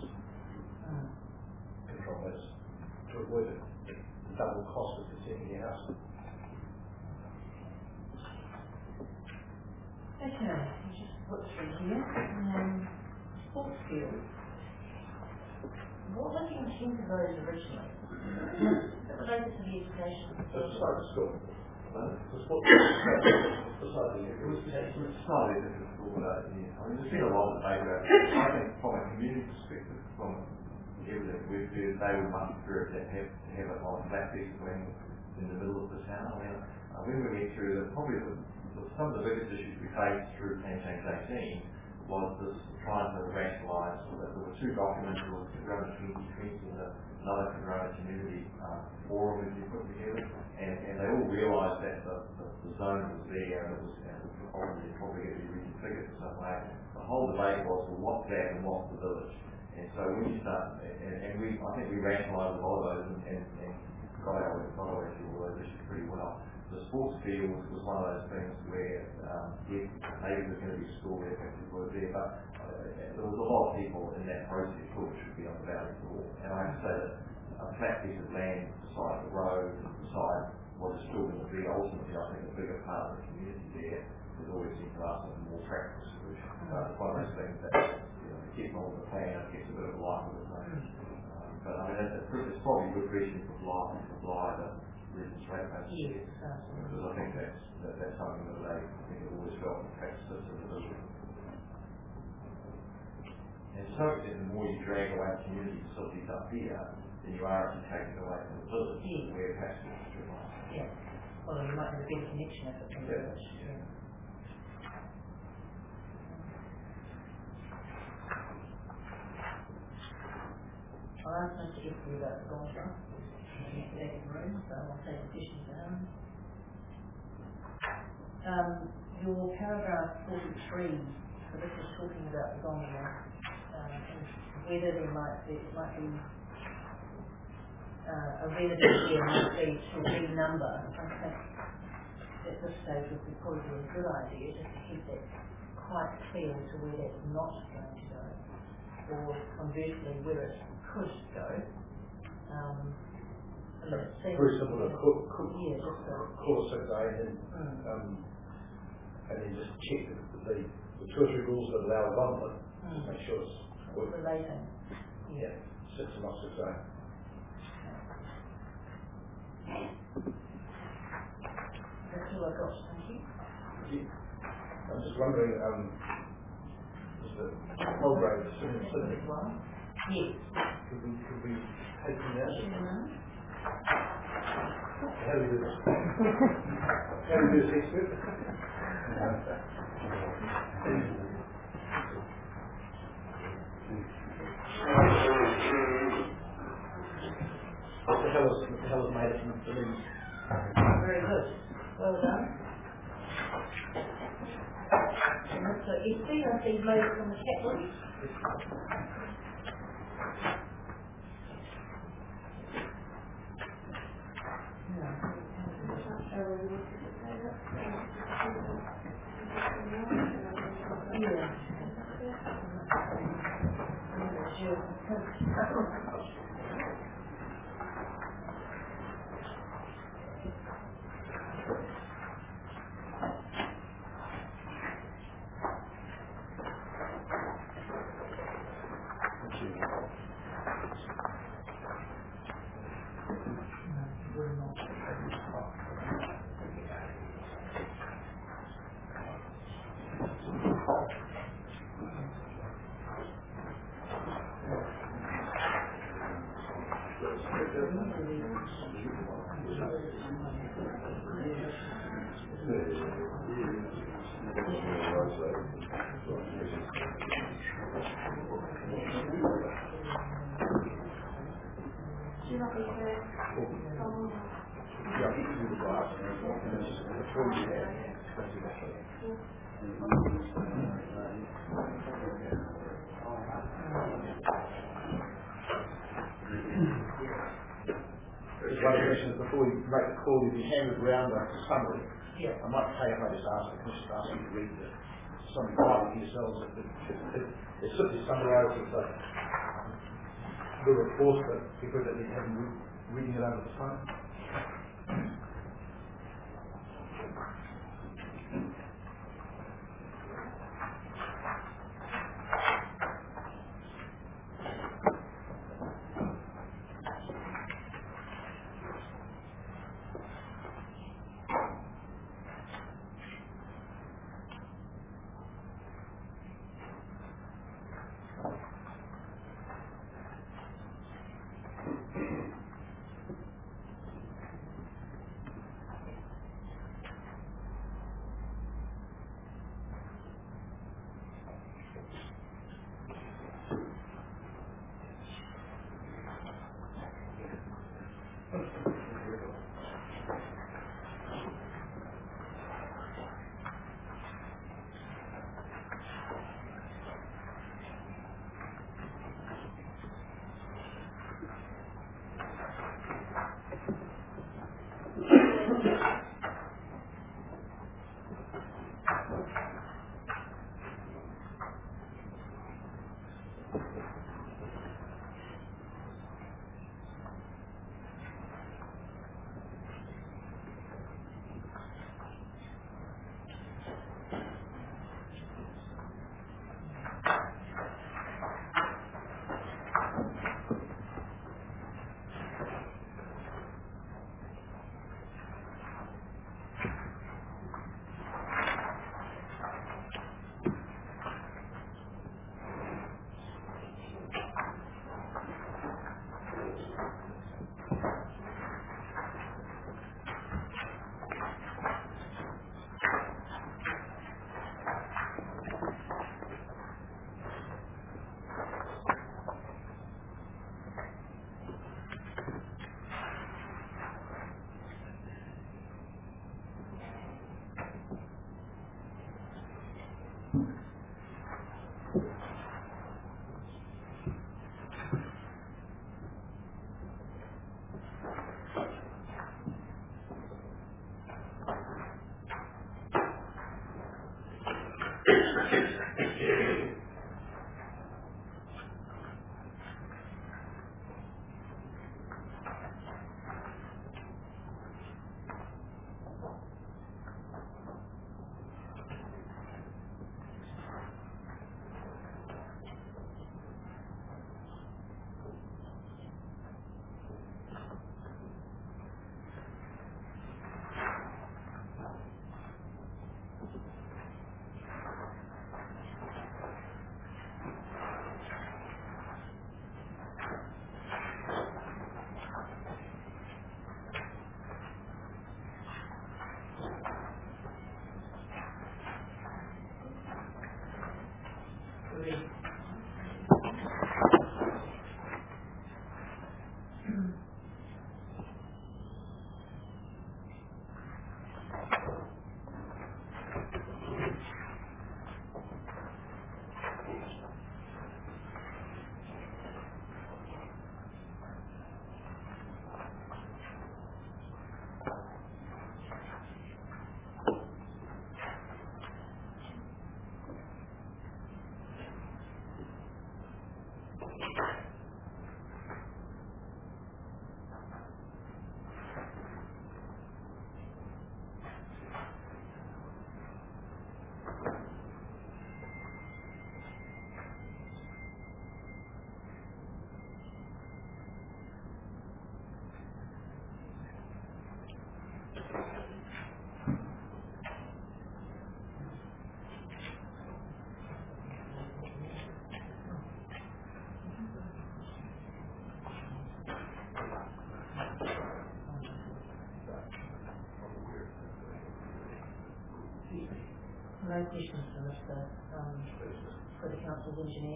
control this to avoid the double cost of consenting your house. Okay, you just put through here. Sports fields. What was the intent of those originally? Is it related to the education? It's like the school. The sports society. It was slightly different school, yeah. I mean, there's been a lot of debate about it. I think from a community perspective, from everything we've heard, they would much prefer to have it on a flat piece of land in the middle of the town. I mean, when we went through probably some of the biggest issues we faced through Plan Change 18 was this trying to rationalise that there were two documents, there was Corona 2020 and another Corona community forum that you put together, and they all realised that the zone was there and it was probably going to be reconfigured in some way. The whole debate was, well, what's that and what's the village? And so when you start, I think we rationalised a lot of those and got our all those issues pretty well. The sports field was one of those things where, yes, maybe there's going to be a school there, people were there, but there was a lot of people in that process who should be on the valley floor. And I have to say that a flat piece of land beside the road, beside what is still going to be ultimately, I think, a bigger part of the community there, has always seemed to us a more practical solution. It's one of those things that gets on the plan, it gets a bit of life with it. But I mean, it's probably a good question for Bly that reasons rate Yes, because I think that's something that they have always felt and practiced this in the village. And so the more you drag away community facilities up here, then you are actually taking away from the village where perhaps it's streamlined. Yeah. Well, you might have a better connection if it's in the village. Yeah. I'll ask Mr. Eppley about the Gondra. He's back in the room, so I'll take a question to him. Your paragraph 43, so this is talking about the Gondra, and whether there might be a remedy here might be to renumber. I think at this stage would be probably a good idea just to keep that quite clear as to where that's not going to go, or conversely where it could go. Very similar to course of day and then just check the 2 or 3 rules that allow involvement. Just make sure it's relating. Yeah, 6 and not 6 A. That's all I've got, thank you. I'm just wondering, is the whole grade sitting? Yes. Could we take them out? Sure. How do we do this? How do we do this expert? What the hell is made it from the balloons? Very good. Well done. And so you see, I see loads from the chat room. Do you want me to Yeah, I think you do the glass and it's just before you Just one question before you make the call, if you hand it round the summary, I might pay if I just ask the commission to ask you to read the summary quietly yourselves. It simply summarises the report, but people that need to have reading it over the phone. no questions for the council's engineer.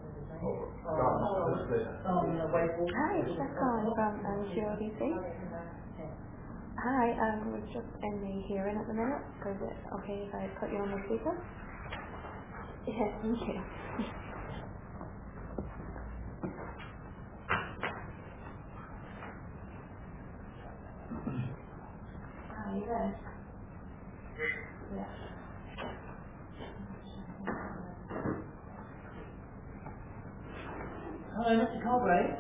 Hi, it's Beth calling from GODC. Hi, we're just in the hearing at the minute, so is it okay if I put you on the speaker? Yes, thank you. Are you there? Yeah. Hello, Mr. Colgrave.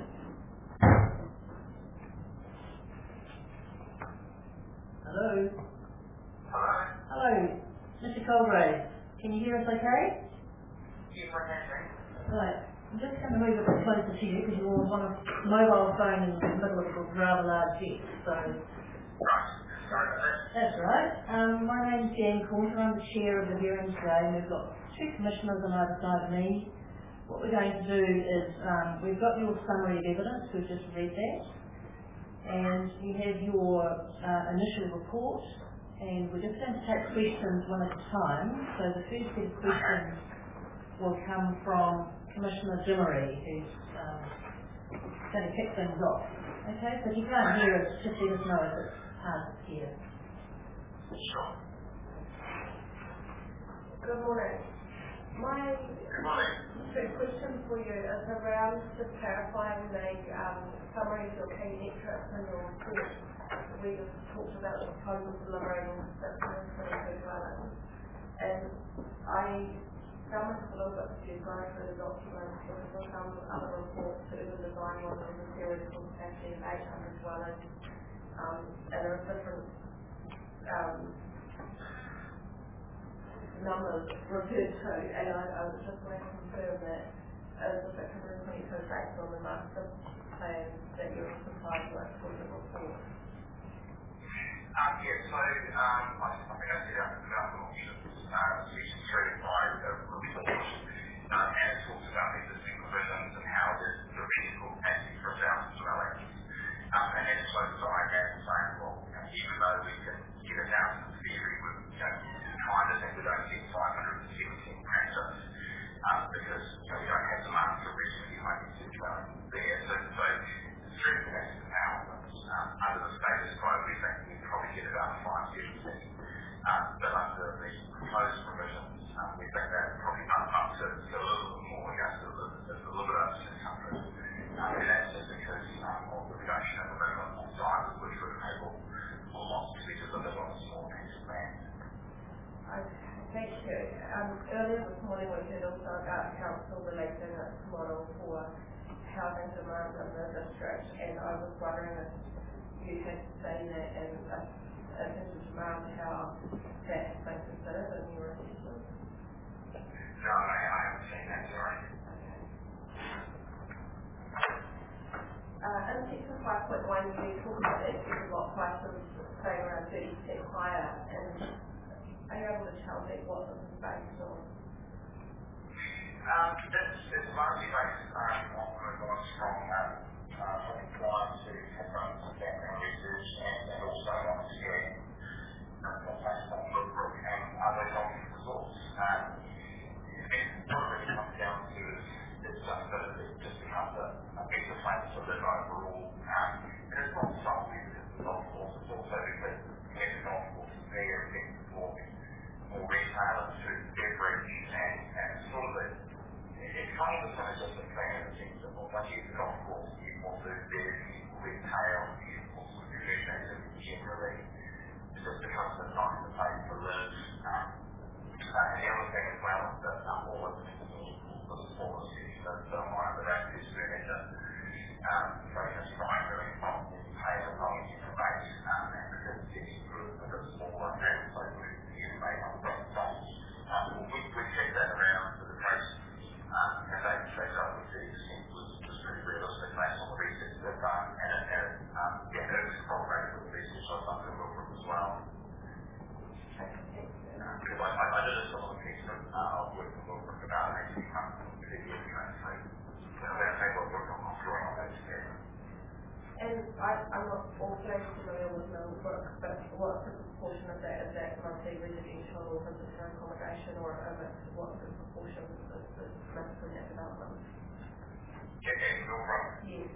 Hello. Hello? Hello, Mr. Colgrave. Can you hear us okay? Yes, I can, thanks. Right. I'm just going to move a bit closer to you because you're on a mobile phone in the middle of a rather large desk, so... Right. Sorry about that. That's right. My name's Jan Corner. I'm the chair of the hearing today, and we've got two commissioners on either side of me. What we're going to do is, we've got your summary of evidence, we've just read that, and you have your initial report, and we're just going to take questions one at a time. So the first set of questions will come from Commissioner Jimmery, who's going to kick things off. Okay, so if you can't hear us, just let us know if it's hard to hear. Sure. Good morning. My first question for you is around just clarifying the summary of your key metrics in your report. We just talked about the proposal delivering 622 dwellings, and I found it a little bit confused going through the documents because there's some other reports that even design one with a theoretical capacity of 800 dwellings, and there are different numbers referred to, and I was just going to confirm that the 622 based on the master plan that you were supplied with for the report. Yeah, so I think I set out the development options, section 3 by the report, and it talks about the existing provisions and how there's the theoretical capacity for 1,000 dwellings. And then so designed that and saying, well, even though we can get 1,000 in theory, we're trying to think we don't get 517 in practice, because we don't have the market to reach any high density dwellings there. So it's through capacity analysis. Under the status quo, we think we can probably get about 570. But under the proposed provisions, we think that probably up to a little bit more, just a little bit over 600. And that's just because of the reduction in the minimum sizes, which would enable more lots to be delivered on a small piece of land. Thank you. Earlier this morning we heard also about council releasing its model for housing demand in the district, and I was wondering if you had seen that and in terms of demand, how that has been considered in your assessment? No, I haven't seen that, sorry. In section 5.1 you talk about that second lot prices staying around 30% higher, and are you able to tell me what this is based on? It's largely based on advice from clients who have done some background research and also on experience based on Woodbrook and other health resorts. What it really comes down to is it's just that it just becomes a better place to live overall. And it's not solely because of the golf course, it's also because when the golf course is there, it gets more retailers, food and beverage, and sort of it's kind of the synergistic thing in the sense that once you get the golf course, you get more food, beverage, you get more retail, you get more sort of commercial activity generally. It just becomes a nicer place to live. And the other thing as well is that all of the smaller cities that don't mind the access furniture, so just trying to pay a long unit rate, and because the cities are a bit smaller, and so the unit rate on the front. We checked that around for the price, and they showed up with 30% was pretty realistic based on the research they've done, and it was corroborated with the research I've done for Wilbrook as well. Because I did a similar piece of work for Wilbrook about 18 months ago, so about I'm not also familiar with Millbrook, but what's the proportion of that? Is that mostly residential or visitor accommodation, or what's the proportion is mixed in that development? In Millbrook? Yes.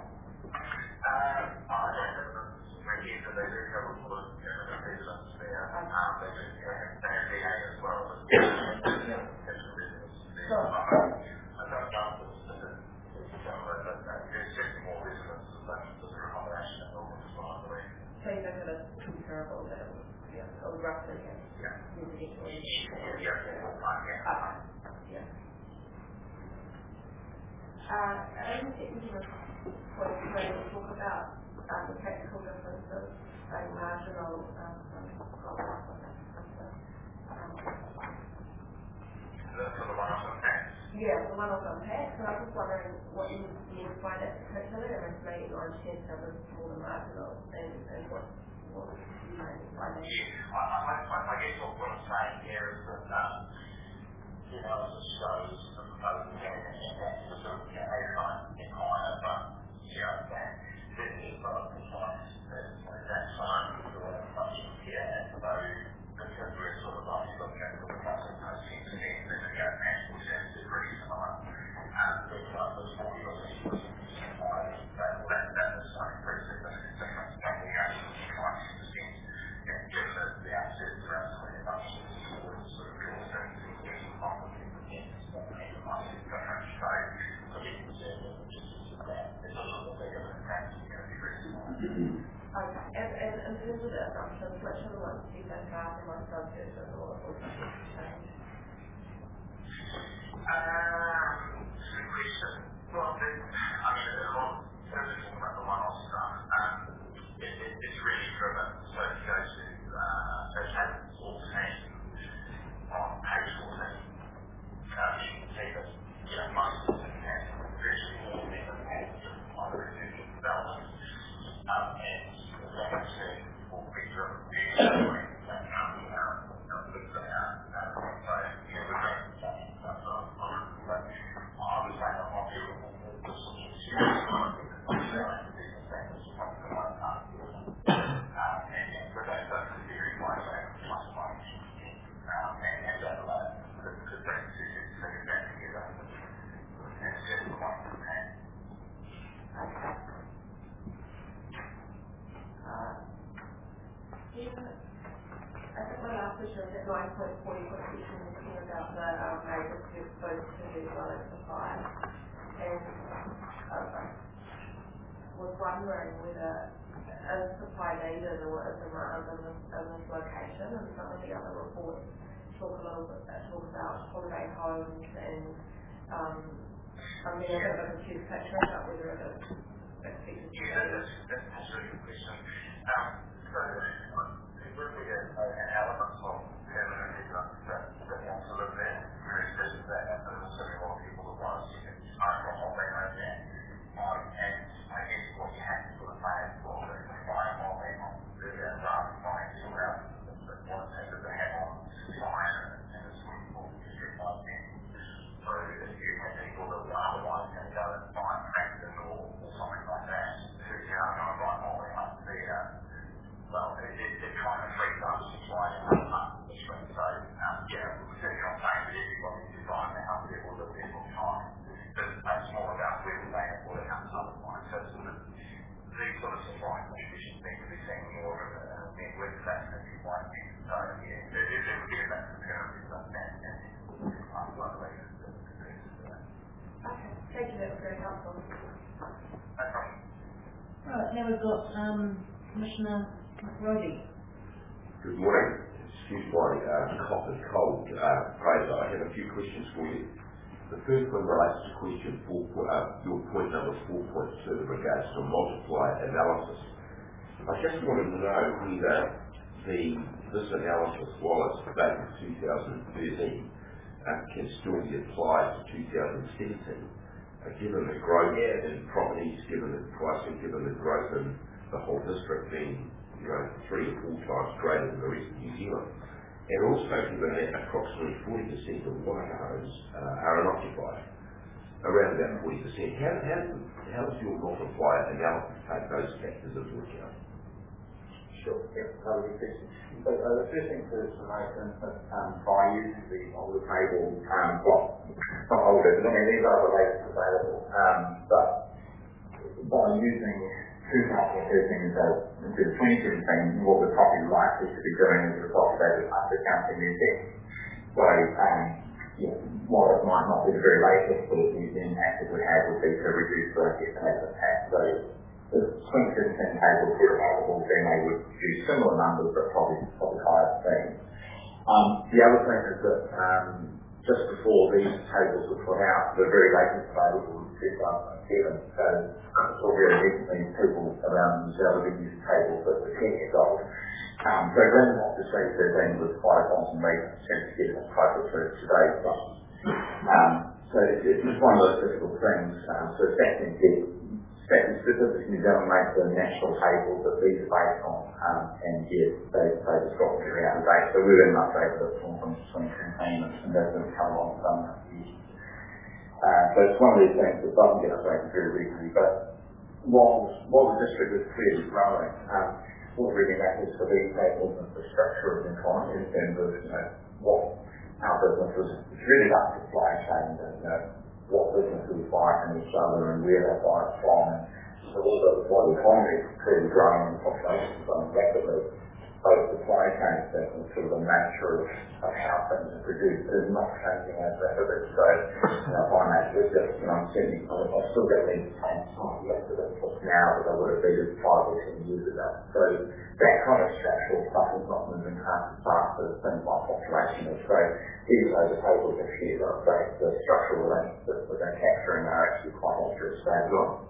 I don't have the records, but they do have a lot of residents there. They have DA as well, but residents there. I don't know if it's similar, but there's certainly more residents than visitor accommodation in Millbrook as well, I believe. So you think that it's comparable, that it was roughly residential? Yeah. In the technical point, where we talk about the practical differences, say marginal, For the one-off impacts? Yeah, the one-off impacts. So I was just wondering what you mean by that particularly, and if maybe 9% covers more than marginal, and what you mean by that? Yeah, I guess what I'm saying here is that the analysis shows the proposal impact is sort of 8 or 9% higher, but it's not a precise exact science of the assumptions here, and so because we're sort of only looking at the process of 10%, then the national sense is pretty similar. Looking at this 40% that is something pretty significant difference from the actual 5%, and given that the assets are absolutely assumptions, sort of real sense is complicated again, it's not made of much difference. So to be conservative, it's a little bit bigger than perhaps it's going to be very small. Okay, and in terms of the assumptions, which of the ones do you think are the most uncertain or subject to change? Good question. Well, certainly talking about the one-off stuff, it's really driven. So if you go to table 14 on page 14, you can see that most of them have virtually all of them have either residential development, and like I said, will be driven usually I think my last question is at 9.40 question about the neighbours who are exposed to the dwelling supply, and I was wondering whether is supply needed or is demand in this location, and some of the other reports talk about holiday homes and a bit of a confused picture about whether it is expected to be. That's a really good question. So there would be an element of permanent residents that want to live there, very certain that, but also a lot of people that want to see it over a holiday home there. And I guess what you have to sort of plan for is to find a holiday home there rather than finding somewhere else that wants to have on fire and a swimming pool district like that. So if you have people that are otherwise going to go and find Cranston or something like that, who are going to buy a holiday home there, well, they're trying to free up supply in other parts of the district. So, we're certainly not saying that everybody who's buying the house there will live there full time. But it's more about whether they have what it comes up with. So sort of these sort of supply contributions need to be seen more of a network effect than you might think. So, there would be a mix of parents and unlikely to do that. Okay, thank you, that was very helpful. No problem. Right, now we've got Commissioner McRory. Good morning. Excuse my cough and cold, Fraser. I have a few questions for you. The first one relates to question 4, your point number 4.2 in regards to multiplier analysis. I just wanted to know whether this analysis, while it's dated 2013, can still be applied to 2017, given the growth in properties, given the pricing, given the growth in the whole district being 3 or 4 times greater than the rest of New Zealand. And also given that approximately 40% of Waikato homes are unoccupied. around about 40%. How does your multiplier analysis take those factors into account? Sure, yeah, that was a question. So the first thing to note is that by using the older table, not older, but I mean these are the latest available, but by using 2013 instead of 2017, what we're probably likely to be doing is we're probably undercounting the effect. So while it might not be the very latest, but the impact it would have would be to reduce the estimated impact. So if 2017 tables were available, then they would use similar numbers, but probably higher speed. The other thing is that just before these tables were put out, the very latest available was 2007. So until very recently, people around New Zealand have used tables that were 10 years old. So bringing that to 2013 was quite a quantum leap to get us closer to today's budget. So it's just one of those difficult things. So Statins Statistics New Zealand makes the national tables that these are based on, and yes, they just got very out of date. So we were not able to form from 2017 and those didn't come along some years. So it's one of these things that doesn't get updated very regularly. But while the district is clearly growing, what really matters for these tables is the structure of the economy in terms of what our business is. It's really about supply chain and what businesses buy from each other and where they buy it from. And so while the economy is clearly growing and population is growing rapidly, both supply chain and sort of the nature of how things are produced is not changing as rapidly. So I find that it's just, I'm still getting the same time less of inputs now as I would have been 5 or 10 years ago. So that kind of structural stuff is not moving half as fast as things like population is. So even though the tables are here, I'd say the structural relationships that they're capturing are actually quite accurate as well.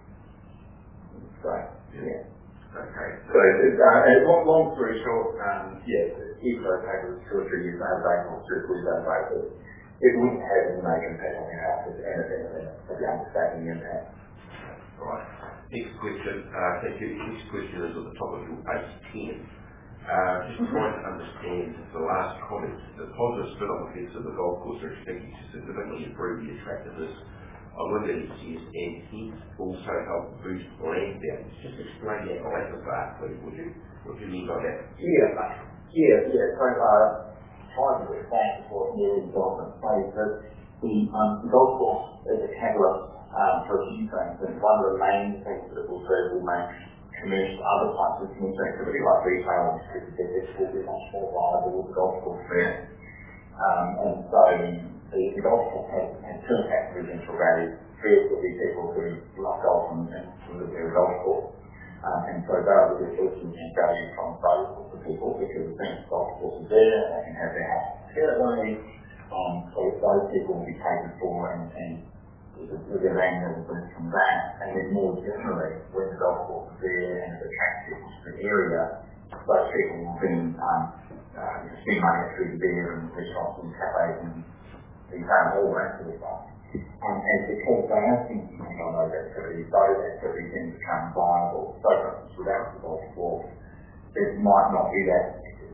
So, yeah. Okay. So, long story short, even though tables 2 or 3 years out of date or 2 or 3 years out of date, it wouldn't have any major impact on the analysis and the understanding the impact. Right. Next question. Thank you. Next question is at the top of your page 10. Just trying to understand the last comment. The positive spin-off effects of the golf course are expected to significantly improve the attractiveness of limited ECS and hence also help boost land values. Just explain that on that part, please, would you? What do you mean by that? Yeah. So, trying to expand what Neil Goldman says that the golf course is a catalyst for a few things, and one of the main things that it will do will make other types of commercial activity like retail and this will be much more viable with the golf course there. And so the golf course has 2 impacts residential value. First will be people who love golf and live near a golf course. And so that will be boosting value from those sorts of people because the golf course is there, they can have their house fairway. So those people will be taken for and the land that will boost from that. And then more generally, when the golf course is there and it attracts people to the area, those people will then spend money through the beer and restaurants and cafes and all that sort of stuff. And because they are thinking on those activities then become viable. So for instance, without the golf course, there might not be that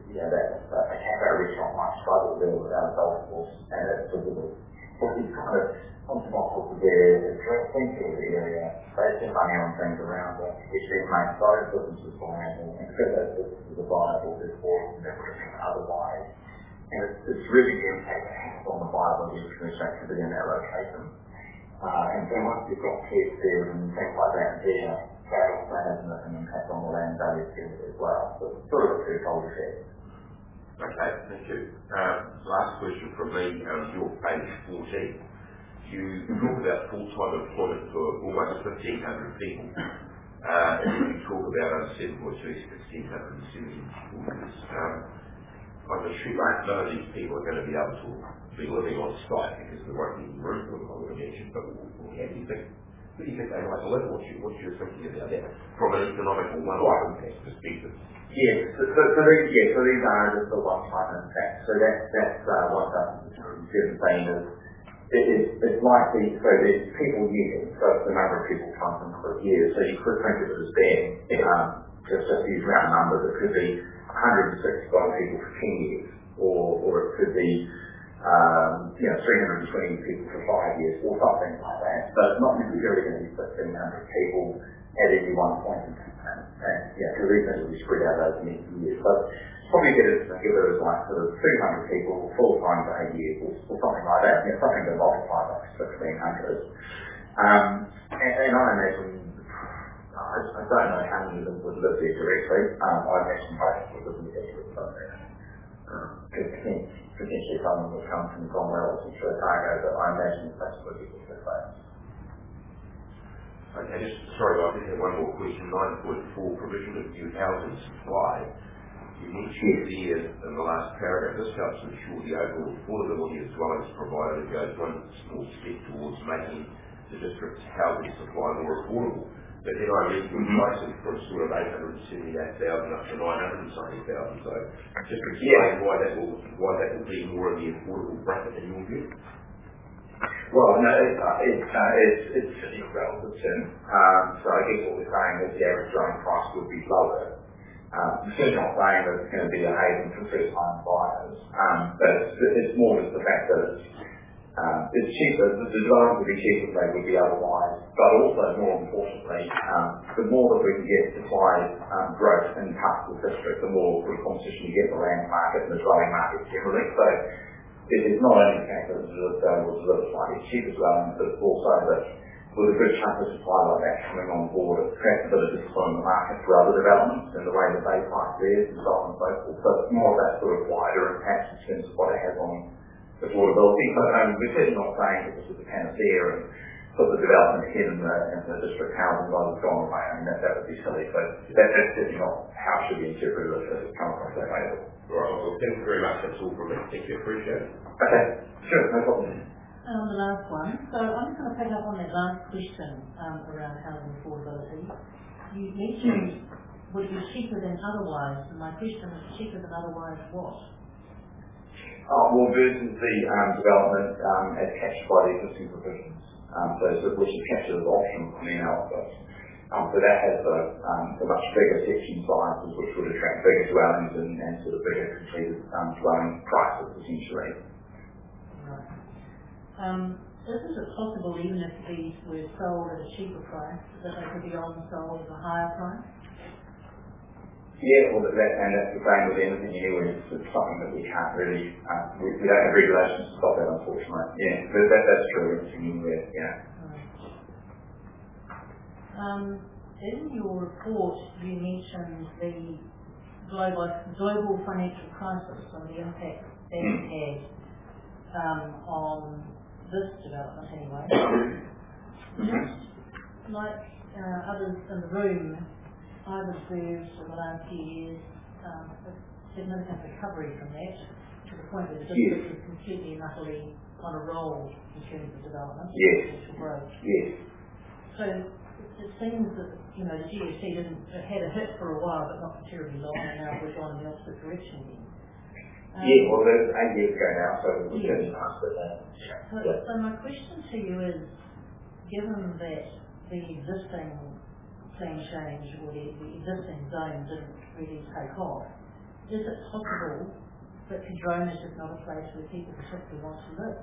a cafe or restaurant might struggle there without a golf course, and it's sort of these kind of on-top of there, essentially the area, they spend money on things around it, which then makes those businesses viable, and because those businesses are viable, there's more than they would have been otherwise. And it's really the impact it has on the viability of commercial activity in that location. And so once you've got kids there and things like that there, that also has an impact on the land value as well. So it's sort of a two-fold effect. Okay, thank you. Last question from me, your page 14. You talk about full-time employment for almost 1,500 people. And you talk about 7.2, 1,670 employees. I'm assuming none of these people are going to be able to be living on site because there won't be room for them, I would imagine. But where do you think they might live? What's your thinking about that from an economical one-off impact perspective? Yes, so these are just the one-time impacts. So that's 1,217 it's likely, so there's people years, so it's the number of people times the number of years. So you could think of it as being, just these round numbers, it could be 165 people for 10 years, or it could be 320 people for 5 years or something like that. So it's not necessarily going to be 1,500 people at any one point in time. Because these things will be spread out over many years. But it's probably better to think of it as like sort of 200 people full-time for 8 years or something like that. Something that multiplies up to 1,600. And I imagine, I don't know how many of them would live there directly. I imagine most would live there somewhere. Potentially someone would come from Cromwell to Chicago, but I imagine that's what it would look like. Okay, sorry, I just have one more question. 9.4, provision of new housing supply. You mentioned there in the last paragraph, this helps ensure the overall affordability of dwellings provided and goes one small step towards making the district's housing supply more affordable. But then I read your pricing from sort of 878,000 up to 900 and something thousand. So just explain why that will be more of the affordable bracket in your view. Well, no, it's a relative term. So I guess what we're saying is the average dwelling price would be lower. We're certainly not saying that it's going to be a haven for first-time buyers, but it's more just the fact that it's cheaper. The dwellings will be cheaper than they would be otherwise, but also more importantly, the more that we can get supply growth in parts of the district, the more competition you get in the land market and the dwelling market generally. So it's not only the fact that it will deliver slightly cheaper dwellings, but it's also that with a good chunk of supply like that coming on board, it creates a bit of discipline in the market for other developments and the way that they price theirs and so on and so forth. So it's more of that sort of wider impact in terms of what it has on affordability. But we're certainly not saying that this is a panacea and put the development ahead in the district housing rather than gone away. I mean, that would be silly. So that's certainly not how it should be interpreted as it comes across that way. Right, well, thank you very much. That's all from me. Thank you. Appreciate it. Okay, sure, no problem. The last one. So I'm just going to pick up on that last question around housing affordability. You mentioned would it be cheaper than otherwise, and my question is cheaper than otherwise what? Well, versus the development as captured by the existing provisions, which is captured as optional on the analysis. So that has a much bigger section sizes, which would attract bigger dwellings and sort of bigger completed dwelling prices essentially. Right. Isn't it possible, even if these were sold at a cheaper price, that they could be on-sold at a higher price? Yeah, well, that's the same with anything anyway. It's something that we can't really, we don't have regulations to stop that, unfortunately. Yeah, but that's true anywhere, yeah. In your report, you mentioned the global financial crisis and the impact that it had on this development anyway. Like others in the room, I've observed in the last few years a significant recovery from that to the point where the district is completely and utterly on a roll in terms of development and potential growth. So it seems that the GFC had a hit for a while, but not for terribly long, and now we've gone in the opposite direction again. Well, there's 8 years ago now, so we're getting past it. So my question to you is, given that the existing plan change or the existing zone didn't really take off, is it possible that Cardrona is not a place where people particularly want to live?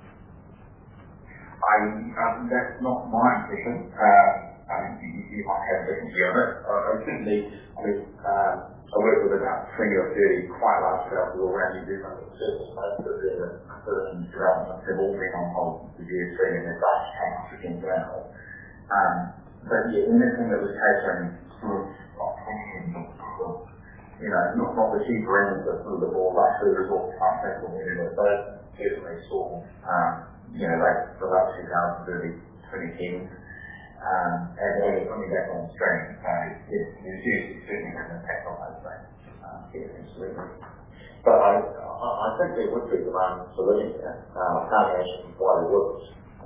That's not my impression. You might have a different view on it. I work with about 20 or 30 quite large developers all around New Zealand. Most of the developments have all been on hold since the GFC and their budget came off again now. But anything that was catering sort of opinions of, not the cheaper end of the more luxury resort type people, those certainly saw, like the last 2030, 2010s. And coming back on the stream, it's certainly has an impact on those things. Absolutely. But I think there would be demand for living there. I can't imagine why there wouldn't.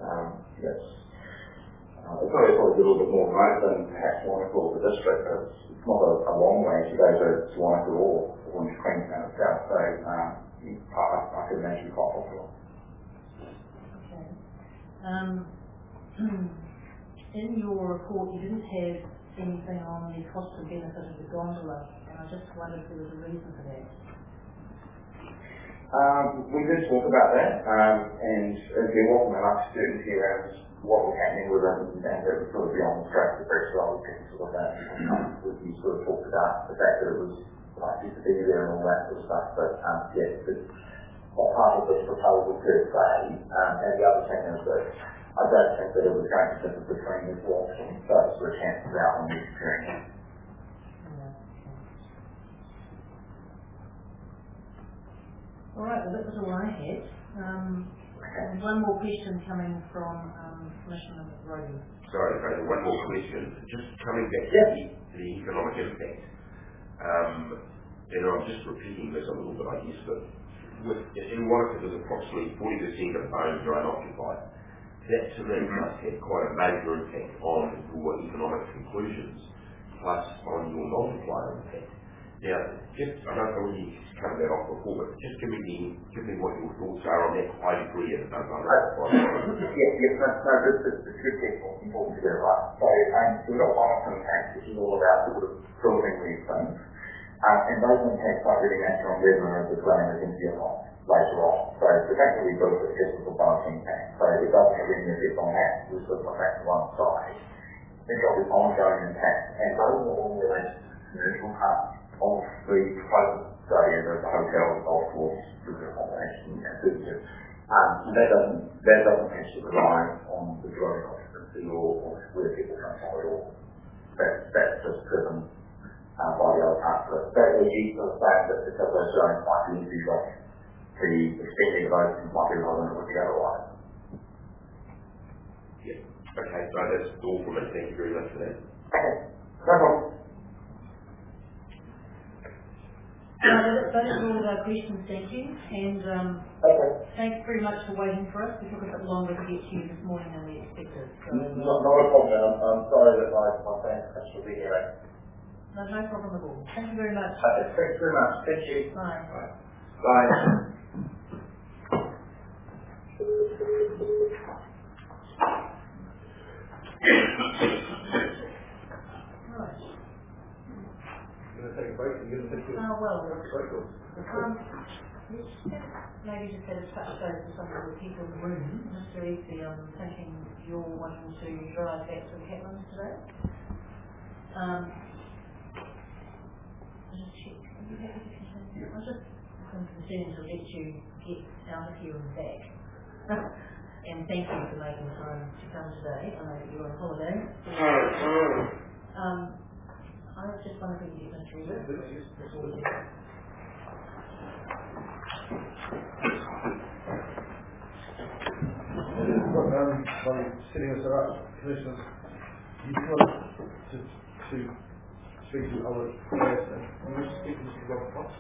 It's probably a little bit more remote than perhaps Wanaka or the district, but it's not a long way to go to Wanaka or into Queenstown itself. So I could imagine quite possible. Okay. In your report, you didn't have anything on the cost and benefit of the gondola, and I just wondered if there was a reason for that. We did talk about that, and there wasn't enough certainty around what was happening with it, and it was sort of beyond the scope of the press release and sort of that. We sort of talked about the fact that it was likely to be there and all that sort of stuff, but yeah, it's not part of this proposal per se. And the other thing is that I don't think that it was going to differ between the two options, so it sort of cancels out on the experience. All right, well, that was all I had. And one more question coming from Commissioner Roden. Sorry, one more question. Just coming back to the economic impact. And I'm just repeating this a little bit, I guess, but in Wanaka there's approximately 40% of homes are unoccupied. That to me must have quite a major impact on your economic conclusions, plus on your multiplier impact. Now, just, I don't know when you covered that off before, but just give me what your thoughts are on that high degree of Yes, it's a good technical important to get right. So, we've got one impact, which is all about sort of building these things. And those impacts are really natural and revenue as it's running as into your life later on. So the fact that we built it just as a bonus impact. So it doesn't have any effect on that, we'll sort of put that to one side. Then you've got this ongoing impact, and those are all related to the commercial part of the proposal study of the hotel, the golf course, the accommodation, and services. That doesn't actually rely on the dwelling occupancy or where people come from at all. That's just driven by the other parts of it. But we keep sort of saying that because those zones might be easy, but the spending of those things might be lower than it would be otherwise. Yeah. Okay, so that's all from me. Thank you very much for that. Okay, no problem. Those are all of our questions, thank you. And thanks very much for waiting for us. We took a bit longer to get to you this morning than we expected. So, not a problem. I'm sorry that my friends will be here. No problem at all. Thank you very much. Thanks very much. Thank you. Bye. Bye. Right. You're going to take a break? You're going to take a break? Let's maybe just have a touch base with some of the people in the room. Mr. Easy, I'm thinking you're wanting to drive back to the Catlins today. Just check. Are you happy to continue? I'm just concerned to let you get out of here and back. And thank you for making time to come today. I know that you're on holiday. I was just wondering if you can read it before we go. By setting us up, Commissioners, you want to speak to other players and we should speak to Mr. Robert Fox.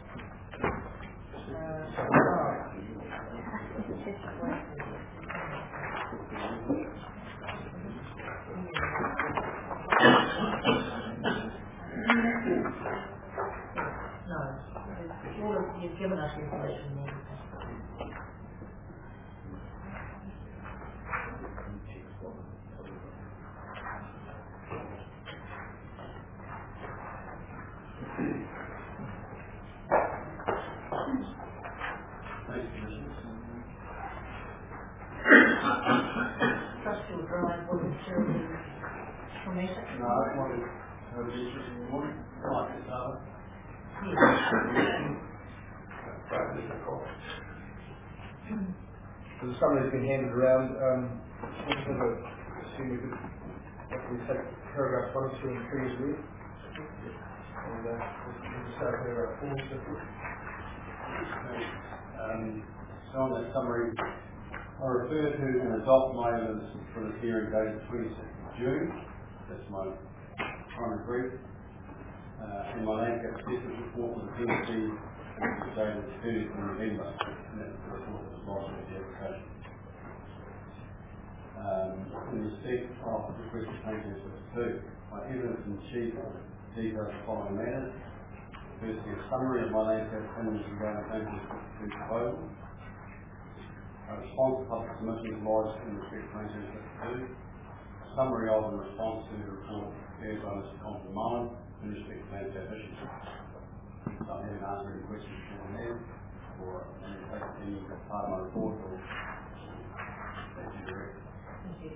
No, you've given us information there. Trust your drive wasn't terribly traumatic. No, I just wanted to have an interest in the morning. Like this, So the summary's been handed around. I assume we could actually take paragraphs 1, 2 and 3 as read. And we'll start paragraph 4. So on that summary, I refer to and adopt my evidence for the hearing dated 26th of June. That's my primary brief. And my land cap assessment report was PhD dated 30th of November. And that's the report that was lodged with the application. In respect of the requested changes to my evidence in chief details the following matters. Firstly, a summary of my land cap opinions regarding changes to the proposal. A response to public submissions lodged in respect of changes to a summary of and response to the report prepared by Mr. Compton Mullen in respect of land cap issues. So I haven't answered any questions from there. for any part of my report or thank you, Director. Thank you.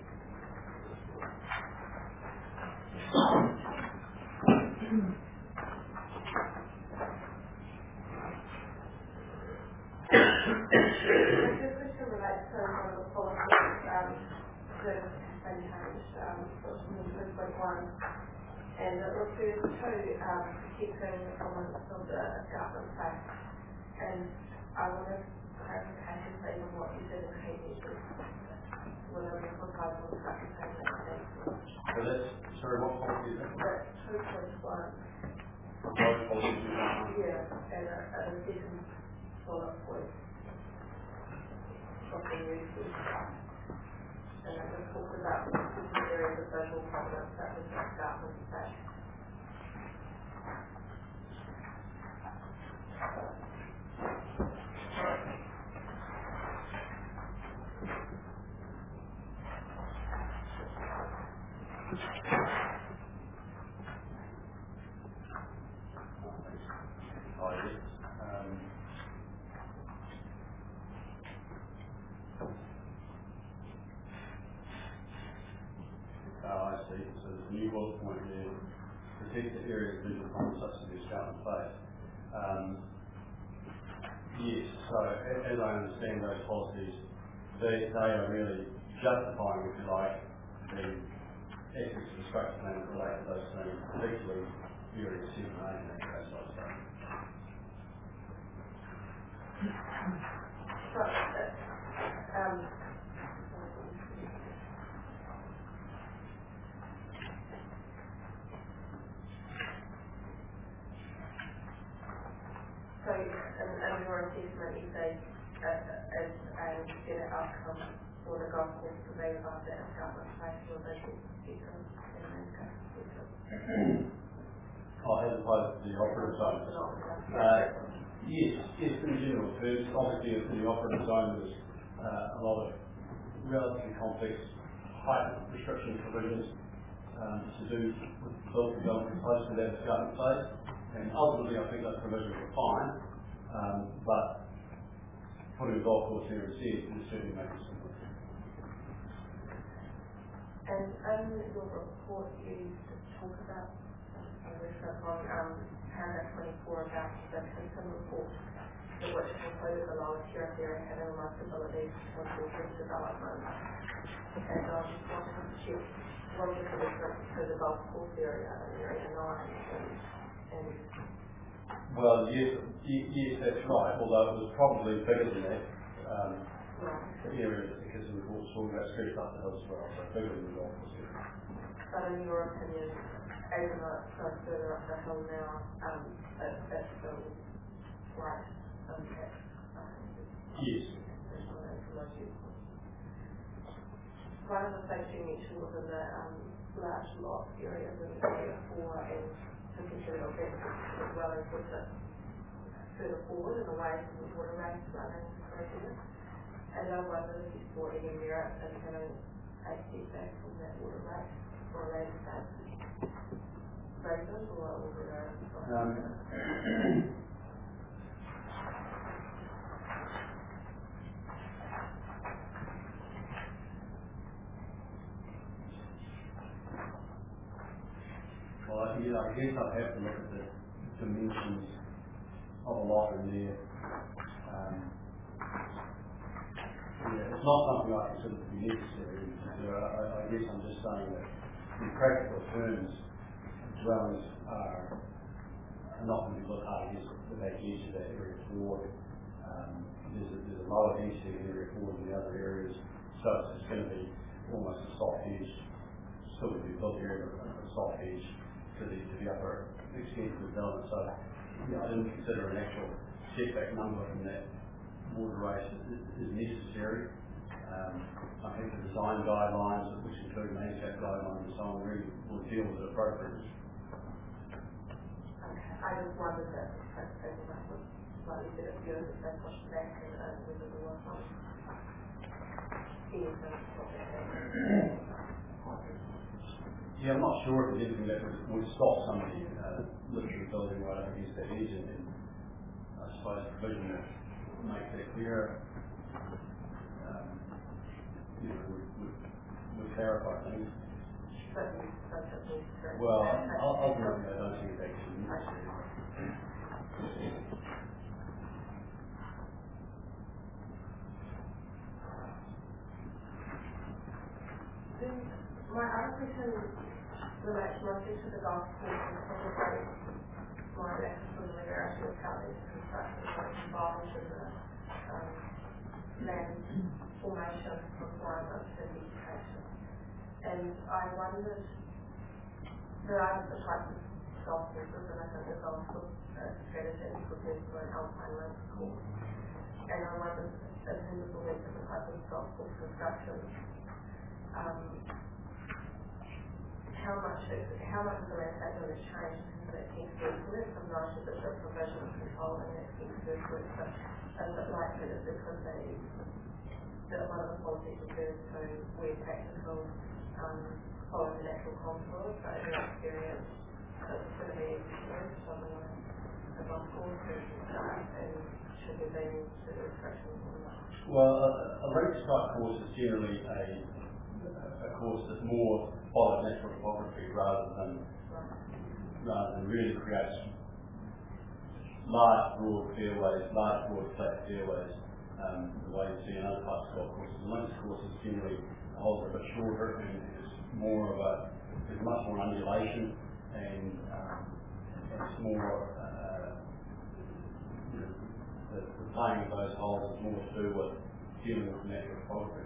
This question relates to one of the policies that has been changed, policy 2.1, and it refers to protecting the prominence of the escarpment face. And I wanted clarification, please, on what you said in key measures within the proposal of clarification. So that's, sorry, what policy is that? That's 2.1. Proposed policy 2.1. Yeah, and the second bullet point of the new system. And it just talks about specific areas of visual prominence such as the escarpment face. Oh, yes. I see. So there's a new bullet point there. Protect the area of visual prominence such as the escarpment face. Yes, so as I understand those policies, they are really justifying, if you like, the aspects of the structure plan that relate to those things, particularly area 7 and 8 in that case, I say. So, in your assessment, you say as a better outcome for the golf course to be above that escarpment face or visual spectrum in landscape spectrum? As opposed to the operative zone. Yes, in general terms, obviously in the operative zone there's a lot of relatively complex height restriction provisions to do with built development close to that escarpment phase, and ultimately I think those provisions are fine, but putting a golf course here instead will certainly make it simpler. And in your report you talk about paragraph 24 about the Clinton report, which included the lowest tier area having the most ability to support development. And I just wanted to check what is the difference to the golf course area in area 9 and well, yes, that's right, although it was probably bigger than that. The area that the kids in the course talking about stretched up the hill as well, so bigger than the golf course area. But in your opinion, even though it's so further up the hill now, that's still right impact. Yes. One of the things you mentioned was in the large lot areas in area 4 and potentially benefits as well as with it further forward and away from the water race running process. And I wonder if you saw any merit in having a step back from that water race or a landscape basis or over there. Well, I guess I'd have to look at the dimensions of a lot in there. It's not something I consider to be necessary. I guess I'm just saying that in practical terms, dwellings are not going to be looked at against the back edge of that area 4. There's a lower density in area 4 than the other areas, so it's going to be almost a soft edge, still going to be built area, but a soft edge to the upper extent of the development. So I didn't consider an actual setback number from that water race is necessary. I think the design guidelines, which include landscape guidelines and so on, really will deal with it appropriately. I just wondered that people might have slightly better view if they push back and whether there was some anything to stop that. Yeah, I'm not sure if there's anything that would stop somebody literally building right up against that edge, and I suppose the provision that make that clearer, would clarify things. Well, ultimately, I don't think it's actually necessary. My other question relates mostly to the golf course and probably my lack of familiarity with how these construction was involved in the land formation requirements for vegetation. And I wondered, there are the types of golf courses, and I think the golf course strategy could be for an alpine links course. And I wondered, in terms of the different types of golf course construction, how much of the landscape will it change in terms of that extensive work? I'm not sure that the provision of controlling that extensive work, but is it likely that there could be that one of the policies refers to where practical following the natural contours, so in your experience it's going to be experienced on the golf course and should there be certain restrictions on that? Well, a links type course is generally a course that more follows natural topography rather than really creates large broad fairways, large broad flat fairways, the way you see in other types of golf courses. The links course is generally a whole bit shorter and is more of there's much more undulation and it's more the playing of those holes is more to do with dealing with natural topography.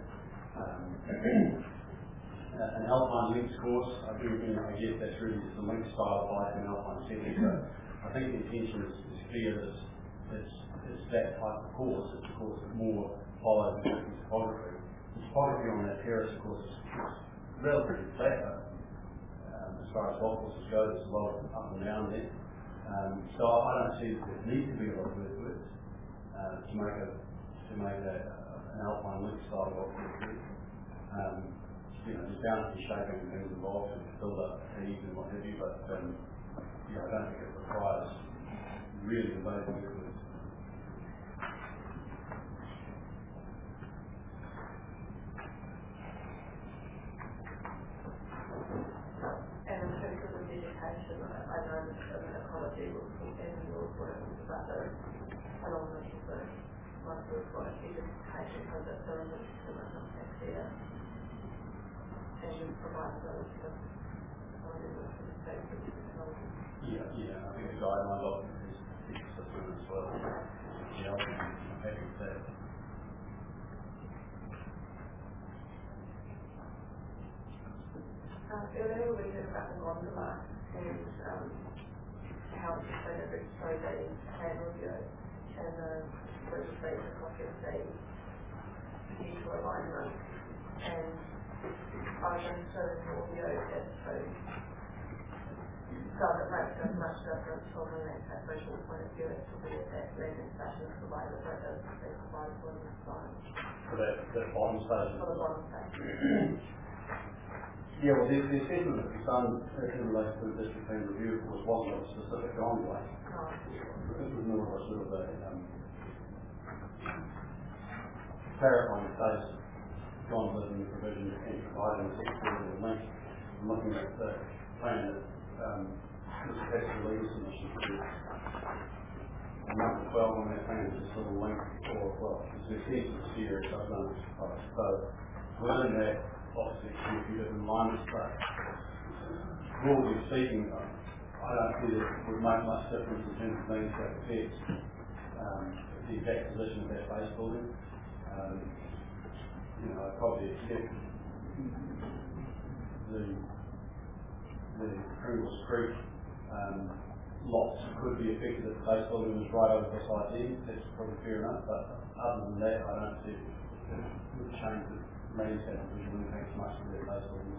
An alpine links course, I guess that's really just a link style applied to an alpine setting. So I think the intention is clear that it's that type of course. It's a course that more follows the topography. The topography on that terrace, of course, is relatively flat. As far as golf courses go, there's a lot of up and down there. So I don't see that there needs to be a lot of earthworks to make an alpine link style golf course. There's bound to be shaping and things involved to build up heaves and what have you, but I don't think it requires really invasive earthworks. And in terms of the vegetation, I know that ecology was in your work about the along the one of the vegetation because it's a limited impact there. And you provide those with Yeah, I think the guideline document is system as well. Yeah, I'm happy with that. Earlier we heard about the gondola and how it's been a very slow day plan review and the legislation across the potential alignment and I was interested in your view as to does it make as much difference from a landscape visual point of view as to where that landing station is provided or it is being provided for the design? For that bottom station? For the bottom station. Yeah, well, the assessment that was done in relation to the district plan review wasn't a specific gondola. It was more of a sort of a clarifying the status of gondolas and the provision and providing the secretary of the link. I'm looking at the plan that was attached to the legal submission to number 12 on that plan is just a little link or, well, it's the assessment series I've done. So within that, obviously a few different alignments, but broadly speaking, I don't see that it would make much difference in terms of landscape effects, the exact position of that base building. I'd probably accept the Pringles Creek lots could be affected if the base building was right over the side end. That's probably fair enough, but other than that, I don't see it would change the landscape and visual impact much of their base buildings.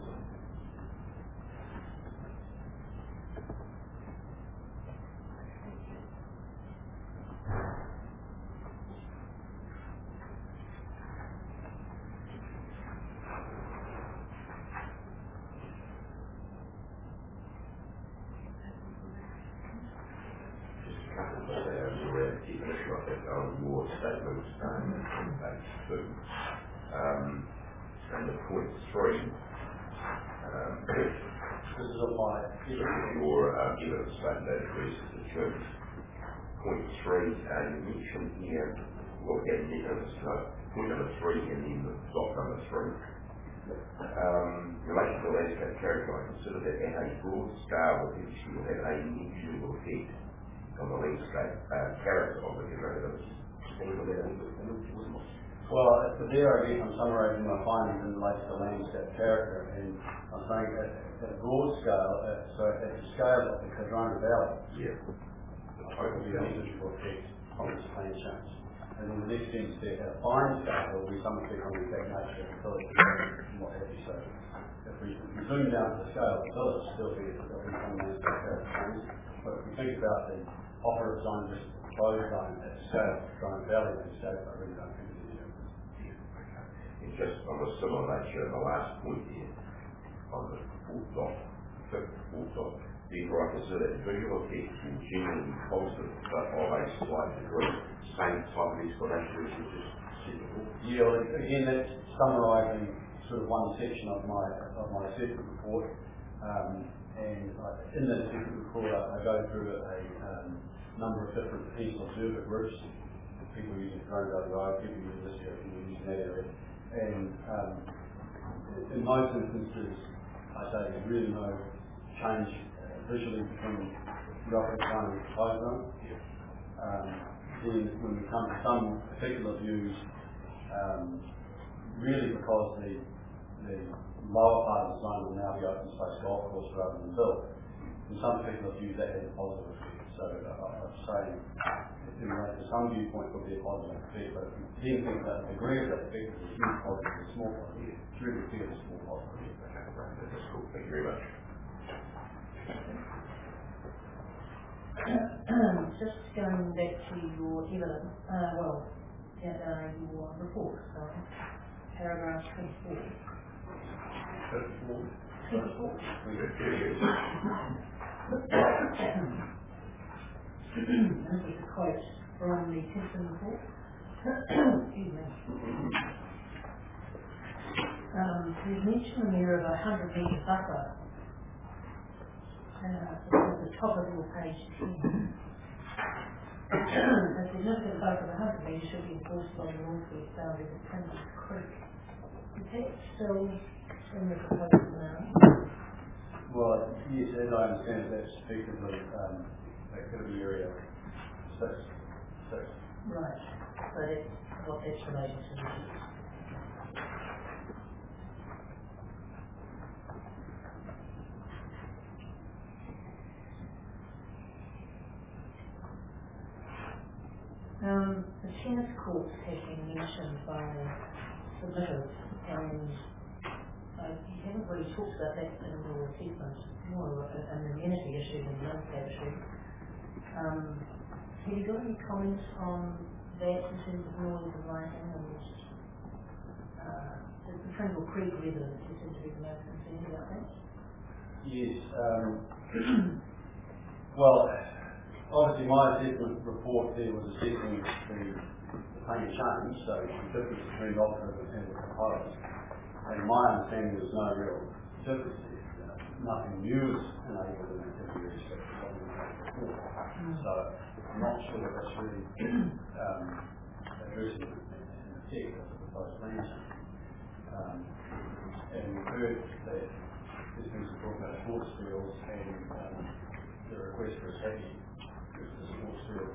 say around the definition of that on your statement on page 2. And the point 3, this is on my your evidence statement that agrees with the church. Point 3, you mentioned here, well, point number 3 and then the dot number 3. In relation to the landscape character, I consider that at a broad scale, the PPC will have a negligible effect on the landscape character of the Heterodox. Well, there again, I'm summarising my findings in relation to landscape character, and I'm saying at a broad scale, so at the scale of the Cardrona Valley, there will be a negligible effect on this plan change. And in the next instance, at a fine scale, there will be some effect on the exact nature of the village and what have you. So if we zoom down to the scale of the village, there'll be some landscape character change. But if we think about the operative zone versus the proposed zone at the scale of the Cardrona Valley landscape, I really don't think there's any difference. It's just on a similar nature, the last point here, on the fourth dot, therefore I consider that visual effects will generally be positive, but of a slight degree. Same type of explanation as you just said before. Yeah, well, again, that's summarising sort of one section of my assessment report. And in that assessment report, I go through a number of different potential observer groups, people using Cardrona Valley Road, people using this area, people using that area. And in most instances, I say there's really no change visually between the operative zone and the proposed zone. Then when we come to some particular views, really because the lower part of the zone will now be open space golf course rather than built, in some particular views that has a positive effect. So I'm saying in relation to some viewpoints will be a positive effect, but if we then think about the degree of that effect, it's a huge positive or a small positive. It's really clear it's a small positive. That's cool. Thank you very much. Just going back to your evidence, your report, paragraph 24. 24. This is a quote from the Timpson report. Excuse me. There's mention in there of a 100-metre buffer. At the top of your page 10. A significant buffer of 100 metres should be enforced on the northwest boundary of Princes Creek. Is that still in the proposal now? Well, yes, as I understand it, that's effectively activity area 6. Right. So that's what that's related to. The tennis courts have been mentioned by submitters, and you haven't really talked about that in your assessment, more of an amenity issue than a landscape issue. Have you got any comments on that in terms of noise and lighting and the Pringle Creek residents who seem to be the most concerned about that? Yes. Well, obviously my assessment report there was assessing the plan change, so the difference between the operative and the proposed. And my understanding was no real difference there. Nothing new is enabled in activity respect to what we had before. So I'm not sure that that's really addressing the effect of the proposed plan change. And we've heard that there's been some talk about sports fields and the request for a second the sports field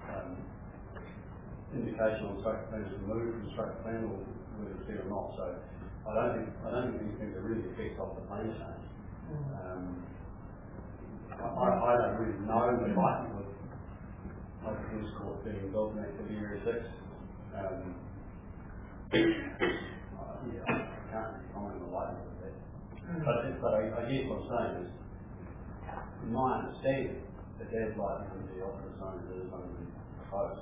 indication on structure plan is removed from the structure plan, or whether it's there or not. So I don't think these things are really effects of the plan change. I don't really know the likelihood of the tennis court being built in activity area 6. I can't really comment on the likelihood of that. But I guess what I'm saying is, in my understanding, that there's likely to be operative zone that is going to be proposed.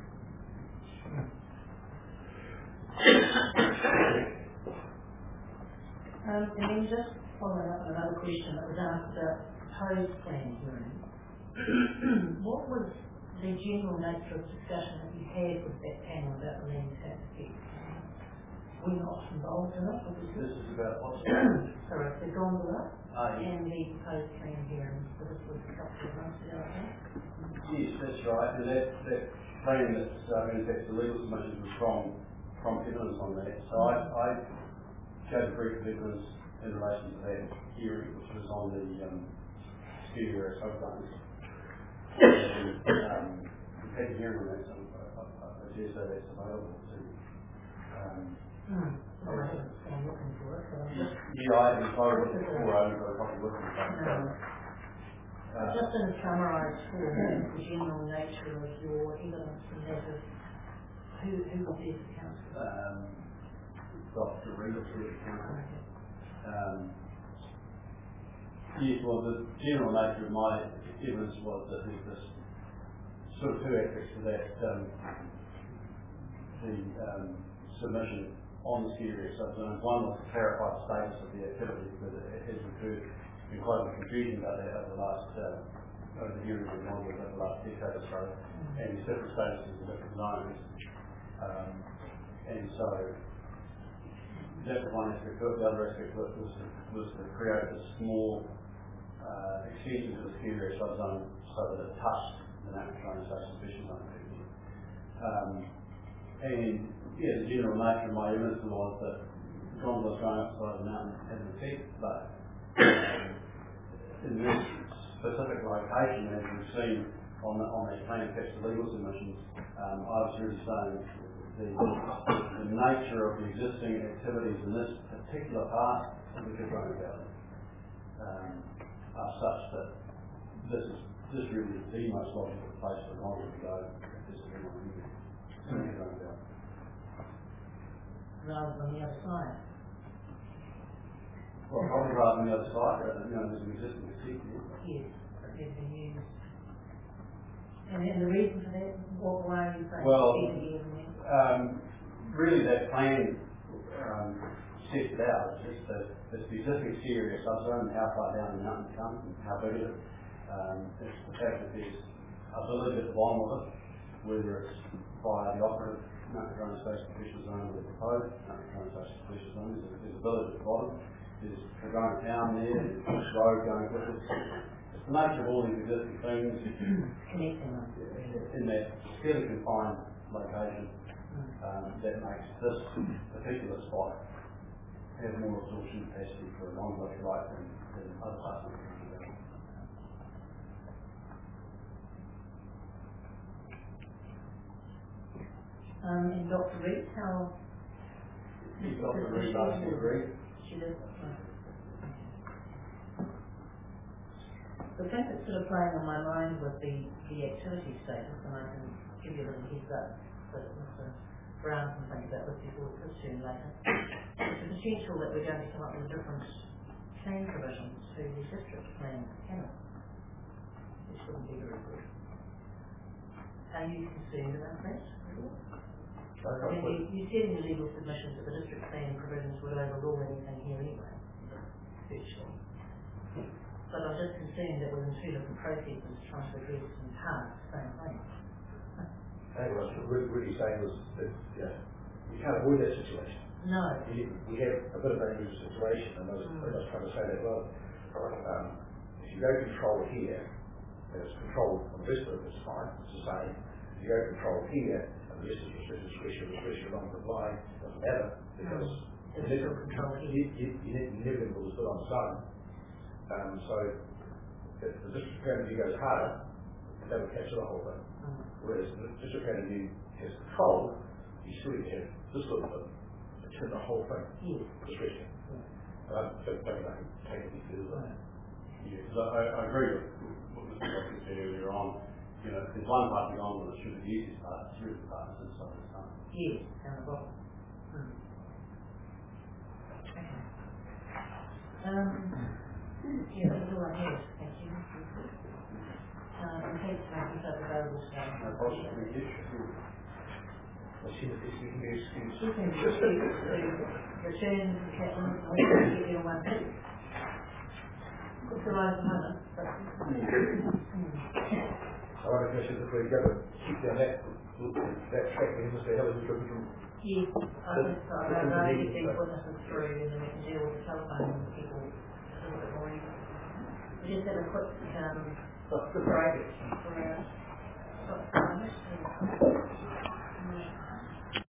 And then just following up on another question that was asked about proposed plan hearing. What was the general nature of discussion that you had with that panel about the land tax effect. We're not involved in it, obviously. This is about what? Sorry, the gondola Yes. and the proposed plan hearing. So this was a couple of months ago, I think. Yes, that's right. And that plan that's going to affect the legal submissions was from evidence on that. So I gave a brief of evidence in relation to that hearing, which was on the ski area subzones. We've had a hearing on that, so I dare say that's available to. Well, I haven't been looking for it, so I'm just... Yeah, I haven't tried looking for it, I haven't got a copy looking for it. Just in a summarised form, the general nature of your evidence and that of who was there for counsel? Dr. Reed was there for counsel. Yes, well, the general nature of my evidence was that there's this sort of two aspects to that. The submission on the ski area subzones. One was to clarify the status of the activity, because it has occurred in quite a bit of confusion about that over the last over the hearings we've had over the last decade or so, and there's different statuses in different zones. And so that was one aspect of it. The other aspect of it was to create a small extension to the ski area subzone so that it touched the National Training Station Fishing Zone. And yeah, the general nature of my evidence was that gondolas going upside the mountain had an effect, but in this specific location, as we've seen on that plan attached to legal submissions, I was really saying the nature of the existing activities in this particular part of the Cooperona Valley are such that this really is the most logical place for gondolas to go if this is anyone in the Cooperona Valley. Rather than the other side. Well, probably rather than the other side, there's an existing seat here. Yes, that has been used. And the reason for that, why are you saying really that plan sets it out. It's the existing ski area subzone, how far down the mountain it comes and how big it is. It's the fact that there's a village at the bottom of it, whether it's via the operative National Training Station Official Zone or the proposed National Training Station Official Zone. There's a village at the bottom. There's a Cooperona town there. There's a road going with it. It's the nature of all these existing things in that fairly confined location that makes this particular spot have more absorption capacity for a gondola flight than other parts of the country. And Dr. Reed, how... Dr. Reed largely agreed. She did. The thing that's sort of playing on my mind with the activity status, and I can give you a little heads up that Mr. Brown can think about this before it goes soon later, it's the potential that we're going to come up with different plan provisions to the district plan panel, which wouldn't be very good. Are you concerned about that? You said in the legal submissions that the district plan provisions would overrule anything here anyway, virtually. But I'm just concerned that within two different processes trying to address in part the same thing. I think what I was really saying was that you can't avoid that situation. No. We have a bit of an unusual situation, and I was trying to say that well. If you go control here, and it's controlled on the rest of it, it's fine, it's the same. If you go control here, and the rest of the restriction along the line, it doesn't matter, because you're never going to put on the zone. So if the district strategy goes harder, that will capture the whole thing. Whereas the district strategy has control, you still have this little bit to turn the whole thing discretion. I don't think I can take any further than that. Yeah, because I agree with what Mr. Rocky said earlier on. There's one part of the gondola that should be the easiest part, it's really the part that's inside the tunnel. Yes, down the bottom. Okay. Yeah, that's all I have. Thank you. And thanks for making yourself available today. No problem. Thank you. Well, she can be excused. She can just return to the captain and we can give you one thing. It's a right moment, but... I wonder if we go and keep down that track and understand how we can. Yes, I think so. I'd rather get these witnesses through and then we can deal with the telephone people a little bit more easily. We just have a quick break.